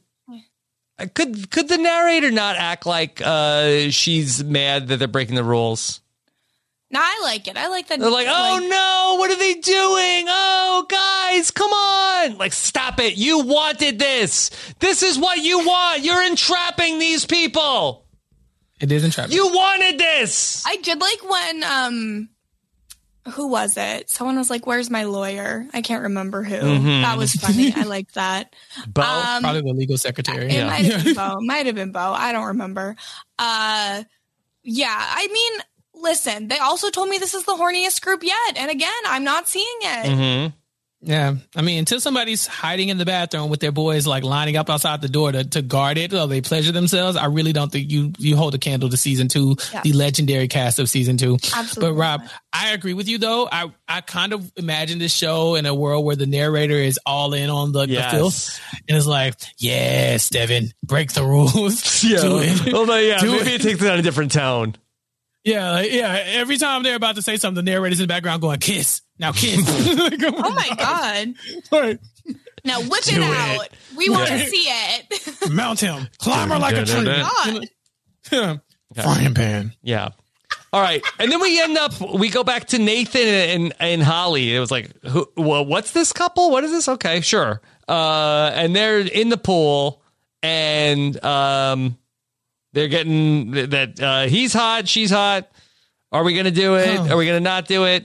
could could the narrator not act like uh, she's mad that they're breaking the rules? No, I like it. I like that. They're like, oh like, no, what are they doing? Oh, guys, come on! Like, stop it! You wanted this. This is what you want. You're entrapping these people. It is entrapping. You wanted this. I did like when um. Who was it? Someone was like, where's my lawyer? I can't remember who. Mm-hmm. That was funny. I liked that. Bo? Um, Probably the legal secretary. It yeah. might have been Bo. Might have been Bo. I don't remember. Uh, yeah, I mean, listen, they also told me this is the horniest group yet. And again, I'm not seeing it. Mm-hmm. Yeah. I mean, until somebody's hiding in the bathroom with their boys like lining up outside the door to, to guard it or they pleasure themselves, I really don't think you you hold a candle to season two, yeah. the legendary cast of season two. Absolutely. But Rob, I agree with you though. I, I kind of imagine this show in a world where the narrator is all in on the, yes. the filth and it's like, yeah, Steven, break the rules. Yeah. Do it. Well, but yeah, Do maybe it. it takes it on a different tone. Yeah, like, yeah. Every time they're about to say something, the narrator's in the background going, kiss. Now kiss. Like, oh, oh my God. Right. Now whip it, it out. We want to see it. Mount him. Climb her like a tree. God. Yeah. Frying pan. Yeah. All right. And then we end up, we go back to Nathan and, and Holly. It was like, who, well, what's this couple? What is this? Okay, sure. Uh, and they're in the pool and um, they're getting that uh, he's hot, she's hot. Are we going to do it? Oh. Are we going to not do it?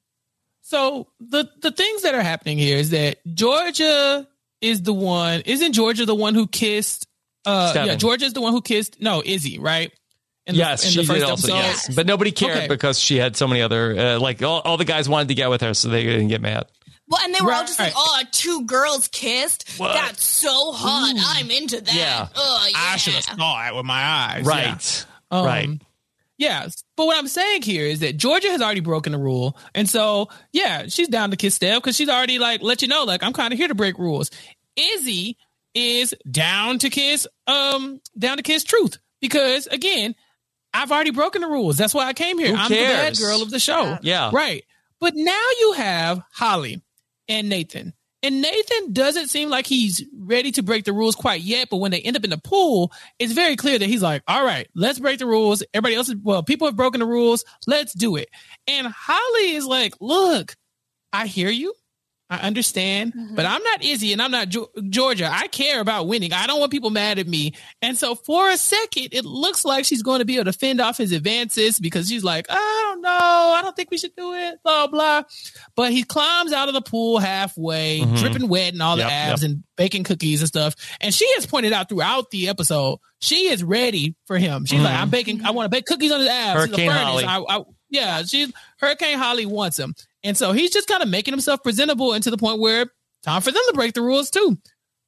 So the, the things that are happening here is that Georgia is the one, isn't Georgia the one who kissed? Uh, Steven. Yeah, Georgia is the one who kissed. No, Izzy, right? In yes, the, in she the first did also. episode. Yes, but nobody cared okay. because she had so many other. Uh, like all, all the guys wanted to get with her, so they didn't get mad. Well, and they were right. all just like, "Oh, two girls kissed. What? That's so hot. Ooh. I'm into that. Yeah, oh, yeah. I should have saw it with my eyes. Right, yeah. Um, right." Yeah, but what I'm saying here is that Georgia has already broken the rule. And so, yeah, she's down to kiss Stev because she's already like, let you know, like, I'm kind of here to break rules. Izzy is down to kiss, um, down to kiss Truth because, again, I've already broken the rules. That's why I came here. Who I'm cares? the bad girl of the show. Yeah. Right. But now you have Holly and Nathan. And Nathan doesn't seem like he's ready to break the rules quite yet. But when they end up in the pool, it's very clear that he's like, all right, let's break the rules. Everybody else is, well, people have broken the rules. Let's do it. And Holly is like, look, I hear you. I understand, mm-hmm. but I'm not Izzy and I'm not jo- Georgia. I care about winning. I don't want people mad at me. And so for a second, it looks like she's going to be able to fend off his advances because she's like, I don't know. I don't think we should do it, blah, blah. But he climbs out of the pool halfway, mm-hmm. dripping wet and all yep, the abs yep. and baking cookies and stuff. And she has pointed out throughout the episode, she is ready for him. She's mm-hmm. like, I'm baking, I want to bake cookies on his abs. Hurricane Holly. I, I, yeah, she's Hurricane Holly wants him. And so he's just kind of making himself presentable and to the point where time for them to break the rules too.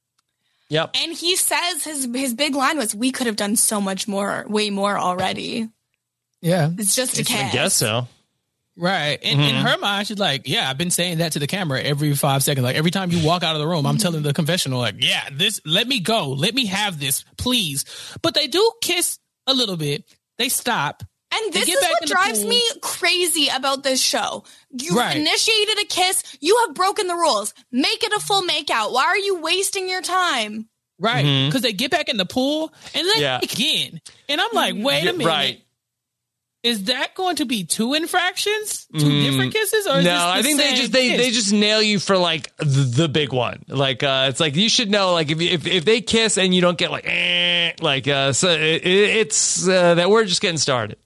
Yep. And he says his his big line was, we could have done so much more, way more already. Yeah. It's just a kiss. I guess so. Right. And mm-hmm. in her mind, she's like, yeah, I've been saying that to the camera every five seconds. Like every time you walk out of the room, I'm telling the confessional, like, yeah, this, let me go. Let me have this, please. But they do kiss a little bit. They stop. And this is what drives me crazy about this show. You right. initiated a kiss. You have broken the rules. Make it a full makeout. Why are you wasting your time? Right. Because mm-hmm. they get back in the pool and then yeah. again. And I'm like, wait a minute. Right. is that going to be two infractions, two mm, different kisses, or is no? this the I think they just they, kiss? they just nail you for like the, the big one. Like uh, it's like you should know. Like if if, if they kiss and you don't get like eh, like uh, so it, it's uh, that we're just getting started.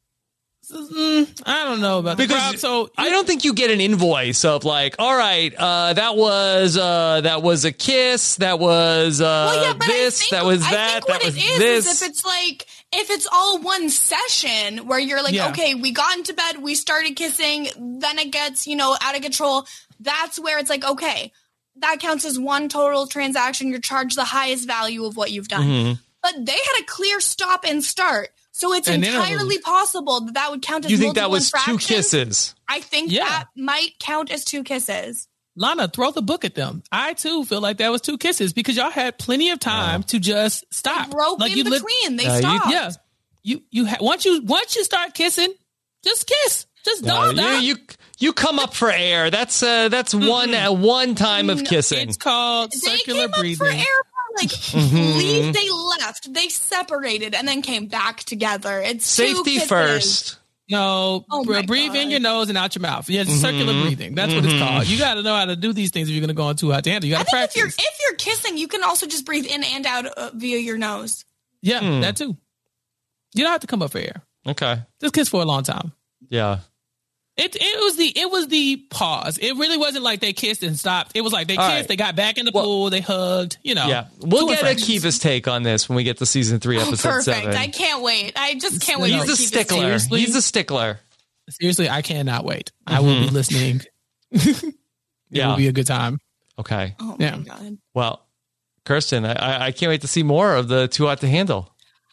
Mm, I don't know about because Rob, so I don't think you get an invoice of like, all right, uh, that was uh, that was a kiss, that was uh, well, yeah, but this, I think, that was I that, think that what was it is, this. is if it's like if it's all one session where you're like, Yeah. okay, we got into bed, we started kissing, then it gets you know out of control. That's where it's like, okay, that counts as one total transaction. You're charged the highest value of what you've done. Mm-hmm. But they had a clear stop and start. So it's And entirely possible that that would count as You think that multiple was two infractions. kisses? I think Yeah. that might count as two kisses. Lana, throw the book at them. I too feel like that was two kisses because y'all had plenty of time to just stop. Broke like in you lit- between. They Uh, you- stopped. Yeah, you you ha- once you once you start kissing, just kiss. Just No, don't. you, you you come up for air. That's uh, that's one uh, one time of kissing. It's called They circular came breathing. up for air. Like Mm-hmm. leave, they left, they separated, and then came back together. It's two Safety kisses. first. No, Oh br- my breathe in God. your nose and out your mouth. Yeah, it's Mm-hmm. circular breathing. That's what it's called. You got to know how to do these things if you're going to go on too hot to handle. You I got to think practice. if you're if you're kissing, you can also just breathe in and out uh, via your nose. yeah, Hmm. that too. You don't have to come up for air. Okay. Just kiss for a long time. Yeah. It it was the it was the pause. It really wasn't like they kissed and stopped. It was like they All kissed, right. they got back in the Well- pool, they hugged. You know, Yeah. We'll Two get infractions. Akiva's take on this when we get to season three, Oh, episode perfect! seven. I can't wait. I just can't wait. No, He's for a Akiva's stickler. take. Seriously? He's a stickler. Seriously, I cannot wait. I will be listening. It Yeah. will be a good time. Okay. Oh Yeah. my god. Well, Kirsten, I- I, I can't wait to see more of the Too Hot to Handle.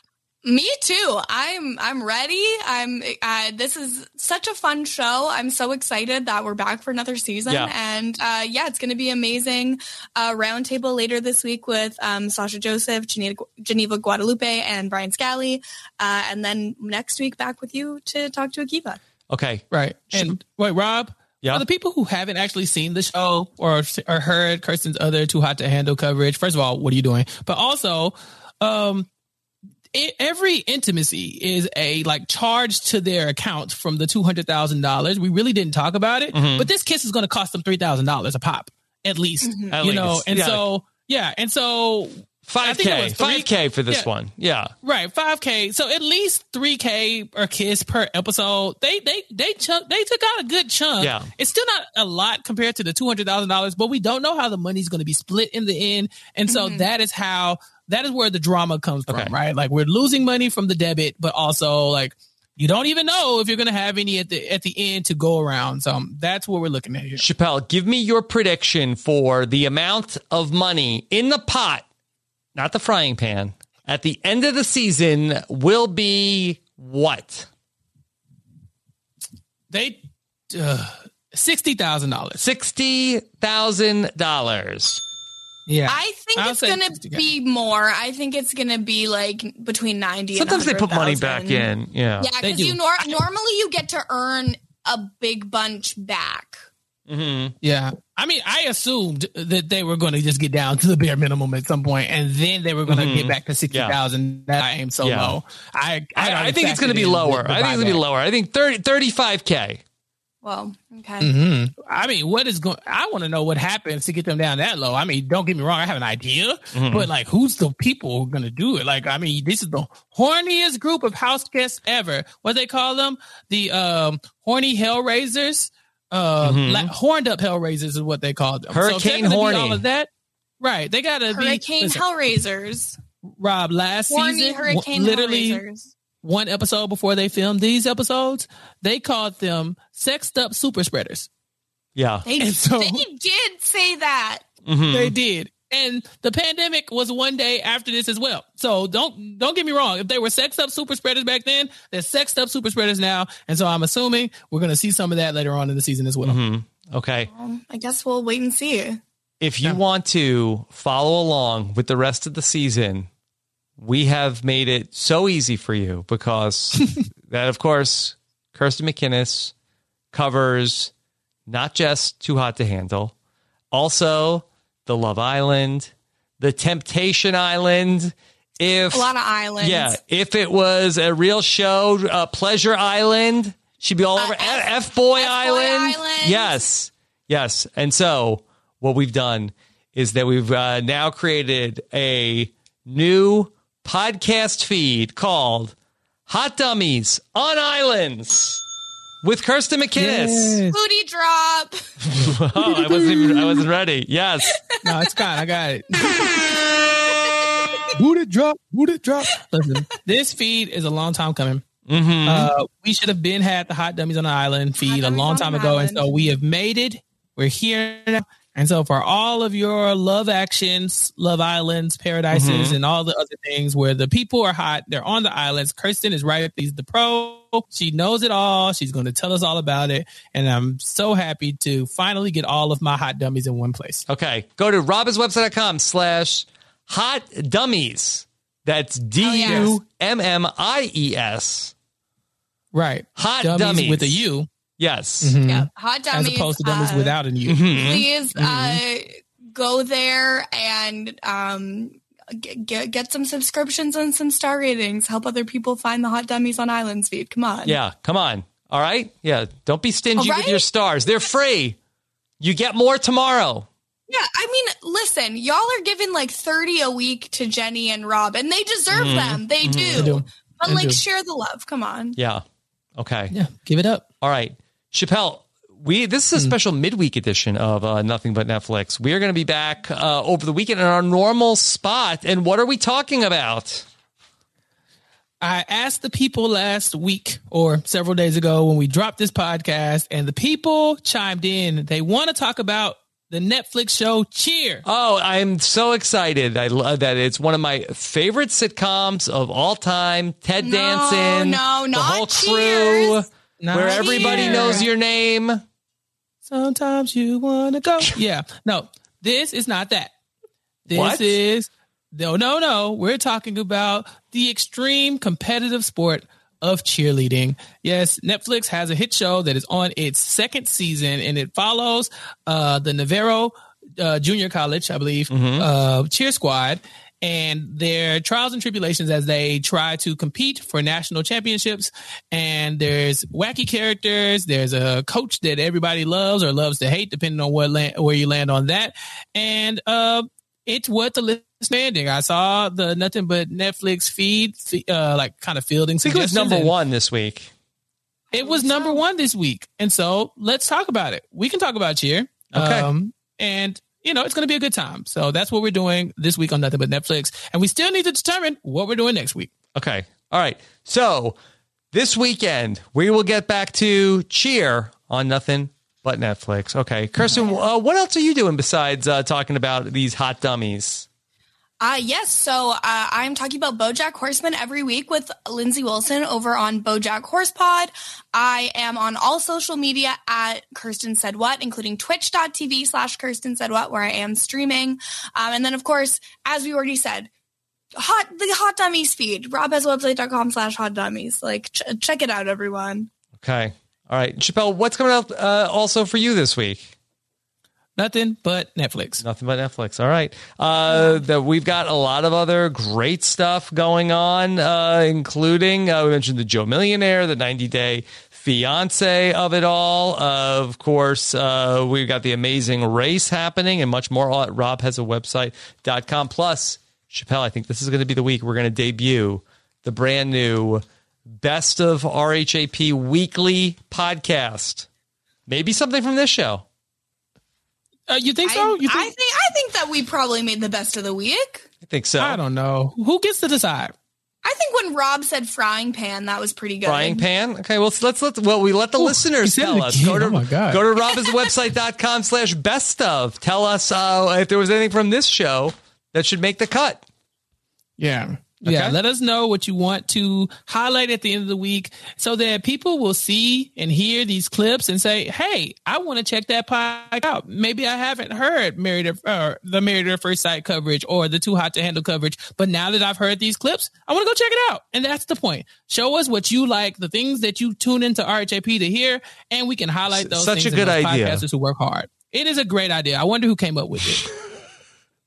Me too. I'm I'm ready. I'm uh, this is such a fun show. I'm so excited that we're back for another season. Yeah. And uh, yeah, it's going to be amazing. Uh, roundtable later this week with um, Sasha Joseph, Geneva, Geneva Guadalupe, and Brian Scally. Uh, and then next week back with you to talk to Akiva. Okay. Right. And wait, Rob, Yeah. for the people who haven't actually seen the show or or heard Kirsten's other Too Hot to Handle coverage, first of all, what are you doing? But also, um, it, every intimacy is a like charge to their account from the two hundred thousand dollars. We really didn't talk about it, Mhm. but this kiss is going to cost them three thousand dollars a pop, at least. At You know, least. and Yeah. so yeah, and so I five think it K. was three- five K for this Yeah. one. Yeah. Right, five K. So at least three K or kiss per episode. They they they chunk, they took out a good chunk. Yeah. It's still not a lot compared to the two hundred thousand dollars, but we don't know how the money's going to be split in the end, and so that is how that is where the drama comes from, Okay. right? Like we're losing money from the debit, but also like you don't even know if you're going to have any at the at the end to go around. So um, that's what we're looking at here. Chappelle, give me your prediction for the amount of money in the pot, not the frying pan, at the end of the season will be what? They uh, sixty thousand dollars. sixty thousand dollars. Yeah, I think I'll it's say going sixty to K. be more. I think it's going to be like between ninety Sometimes they and put money one hundred back thousand. in. Yeah. Yeah, They because do. you nor- normally you get to earn a big bunch back. Mm-hmm. Yeah. I mean, I assumed that they were going to just get down to the bare minimum at some point, and then they were going to Mhm. get back to sixty thousand. That I aim so Yeah. low. I I, I, I think it's going to be lower. I think it's going to be lower. I think thirty, thirty-five K. Well, okay. hmm I mean, what is going? I want to know what happens to get them down that low. I mean, don't get me wrong. I have an idea, Mhm. but like, who's the people who are going to do it? Like, I mean, this is the horniest group of house guests ever. What they call them? The um, horny hellraisers. Uh, Mhm. la- horned up hellraisers is what they call them. Hurricane so if they're gonna be horny. all of that, right? They gotta be Hurricane listen, Hellraisers. Rob, last Horny season, Hurricane w- literally Hellraisers. one episode before they filmed these episodes, they called them sexed up super spreaders. Yeah. They, And so- they did say that. Mhm. They did. And the pandemic was one day after this as well. So don't don't get me wrong. If they were sexed up super spreaders back then, they're sexed up super spreaders now. And so I'm assuming we're going to see some of that later on in the season as well. Mhm. Okay. Um, I guess we'll wait and see. If you want to follow along with the rest of the season, we have made it so easy for you because that, of course, Kirsten McInnes covers not just Too Hot to Handle, also the Love Island, the Temptation Island, If A lot of islands. Yeah, if it was a real show, uh, Pleasure Island, she'd be all over. Uh, F- F Boy F-Boy Island. Island. Yes, yes. And so what we've done is that we've uh, now created a new podcast feed called Hot Dummies on Islands with Kirsten McInnes. Yes. Booty drop. Oh, I wasn't even, I wasn't ready. Yes. No, it's fine. I got it. Booty drop, booty drop. Listen, this feed is a long time coming. Mm-hmm. Uh, we should have been had the Hot Dummies on the Island feed a Dummies long on time the ago, Island. and so we have made it. We're here now. And so for all of your love actions, love islands, paradises, Mm-hmm. and all the other things where the people are hot, they're on the islands. Kirsten is right. She's the pro. She knows it all. She's going to tell us all about it. And I'm so happy to finally get all of my hot dummies in one place. Okay. Go to robbinswebsite.com slash hot dummies. That's D U M M I E S. Right. Hot dummies, dummies. with a U. Yes. Mhm. Yeah, hot dummies. As opposed to dummies uh, without an U. Please uh, go there and um, get, get get some subscriptions and some star ratings. Help other people find the Hot Dummies on Islands feed. Come on. Yeah. Come on. All right. Yeah. Don't be stingy All with right? your stars. They're free. You get more tomorrow. Yeah, I mean, listen, y'all are giving like thirty a week to Jenny and Rob, and they deserve them. They do. They do. But They like, do. share the love. Come on. Yeah. Okay. Yeah. Give it up. All right. Chappelle, we this is a special midweek edition of uh, Nothing But Netflix. We are going to be back uh, over the weekend in our normal spot. And what are we talking about? I asked the people last week or several days ago when we dropped this podcast, and the people chimed in. They want to talk about the Netflix show Cheer. Oh, I'm so excited. I love that. It's one of my favorite sitcoms of all time. Ted No, Danson. no, the not whole crew. Cheers. Not Where everybody Cheer. knows your name. Sometimes you want to go. Yeah. No, this is not that. This What? is, no, no, no. We're talking about the extreme competitive sport of cheerleading. Yes, Netflix has a hit show that is on its second season, and it follows uh, the Navarro uh, Junior College, I believe, uh, cheer squad, and their trials and tribulations as they try to compete for national championships. And there's wacky characters. There's a coach that everybody loves or loves to hate, depending on what land, where you land on that. And uh, it's what the list is expanding. I saw the Nothing But Netflix feed, uh, like kind of fielding I think it was suggestions. number and one this week. It was number one this week. And so let's talk about it. We can talk about Cheer. Okay. Um, and you know, it's going to be a good time. So that's what we're doing this week on Nothing But Netflix. And we still need to determine what we're doing next week. Okay. All right. So this weekend, we will get back to Cheer on Nothing But Netflix. Okay. Kirsten, uh, what else are you doing besides uh, talking about these hot dummies? Uh, yes. So uh, I'm talking about BoJack Horseman every week with Lindsay Wilson over on BoJack Horsepod. I am on all social media at Kirsten Said What, including twitch.tv slash Kirsten Said What, where I am streaming. Um, and then, of course, as we already said, hot the Hot Dummies feed, robhasawebsite.com slash hot dummies. Like, ch- check it out, everyone. Okay. All right. Chappelle, what's coming up uh, also for you this week? Nothing But Netflix. Nothing But Netflix. All right. Uh, that we've got a lot of other great stuff going on, uh, including, uh, we mentioned the Joe Millionaire, the ninety day fiance of it all. Uh, of course, uh, we've got the Amazing Race happening and much more at rob has a website dot com. Plus, Chappelle, I think this is going to be the week we're going to debut the brand new Best of R H A P weekly podcast. Maybe something from this show. Uh, you think so? I, You I think? think I think that we probably made the best of the week. I think so. I don't know. Who gets to decide? I think when Rob said frying pan, that was pretty good. Frying pan. Okay, well let's let well we let the Ooh, listeners you said tell it us. again. Go to Oh my God. go to robbinswebsite dot com slash best of. Tell us uh, if there was anything from this show that should make the cut. Yeah. Yeah. Okay. Let us know what you want to highlight at the end of the week so that people will see and hear these clips and say, hey, I want to check that podcast out. Maybe I haven't heard Married at, uh, the Married at First Sight coverage or the Too Hot to Handle coverage. But now that I've heard these clips, I want to go check it out. And that's the point. Show us what you like, the things that you tune into R H A P to hear, and we can highlight those Such things a good in those idea. podcasters who work hard. It is a great idea. I wonder who came up with it.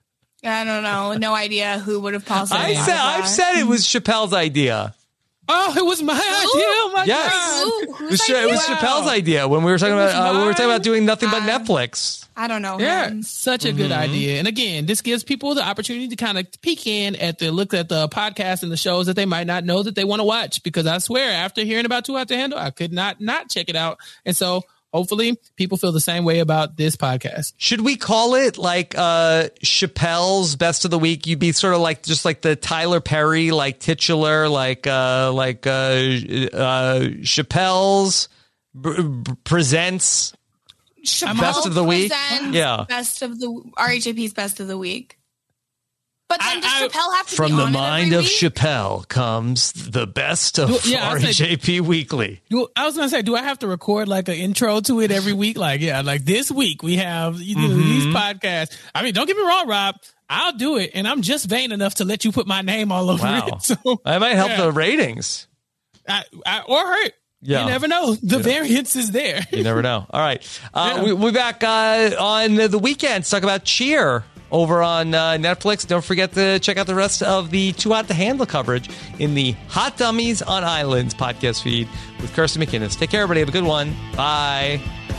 I don't know. No idea who would have possibly. I said, I've said it was Chappelle's idea. Oh, it was my idea. Oh my yes. God. Ooh, It was, it was Wow. Chappelle's idea when we were talking It was about uh, when we were talking mine. about doing nothing but Um, Netflix. I don't know. Yeah, him. such a good idea. And again, this gives people the opportunity to kind of peek in at the look at the podcast and the shows that they might not know that they want to watch. Because I swear, after hearing about Too Hot to Handle, I could not not check it out. And so hopefully people feel the same way about this podcast. Should we call it like uh, Chappelle's Best of the Week? You'd be sort of like just like the Tyler Perry, like titular, like uh, like uh, uh, Chappelle's b- b- presents Chappelle Best of the Week? presents Yeah. Best of the R H A P's Best of the Week. But then I- does I- Chappelle have to From be the on mind it of every week? Chappelle comes the best of Well, yeah, I R said- H A P Weekly. Do, I was gonna say, do I have to record like an intro to it every week? Like, yeah, like this week we have you know, these podcasts. I mean, don't get me wrong, Rob. I'll do it, and I'm just vain enough to let you put my name all over Wow. it. So That might help yeah. the ratings. I, I, or hurt. Yeah. You never know. The variance is there. You never know. All right. Uh, Yeah. we, we'll be back uh, on the weekends. Talk about Cheer over on uh, Netflix. Don't forget to check out the rest of the Too Hot to Handle coverage in the Hot Dummies on Islands podcast feed with Kirsten McInnes. Take care, everybody. Have a good one. Bye.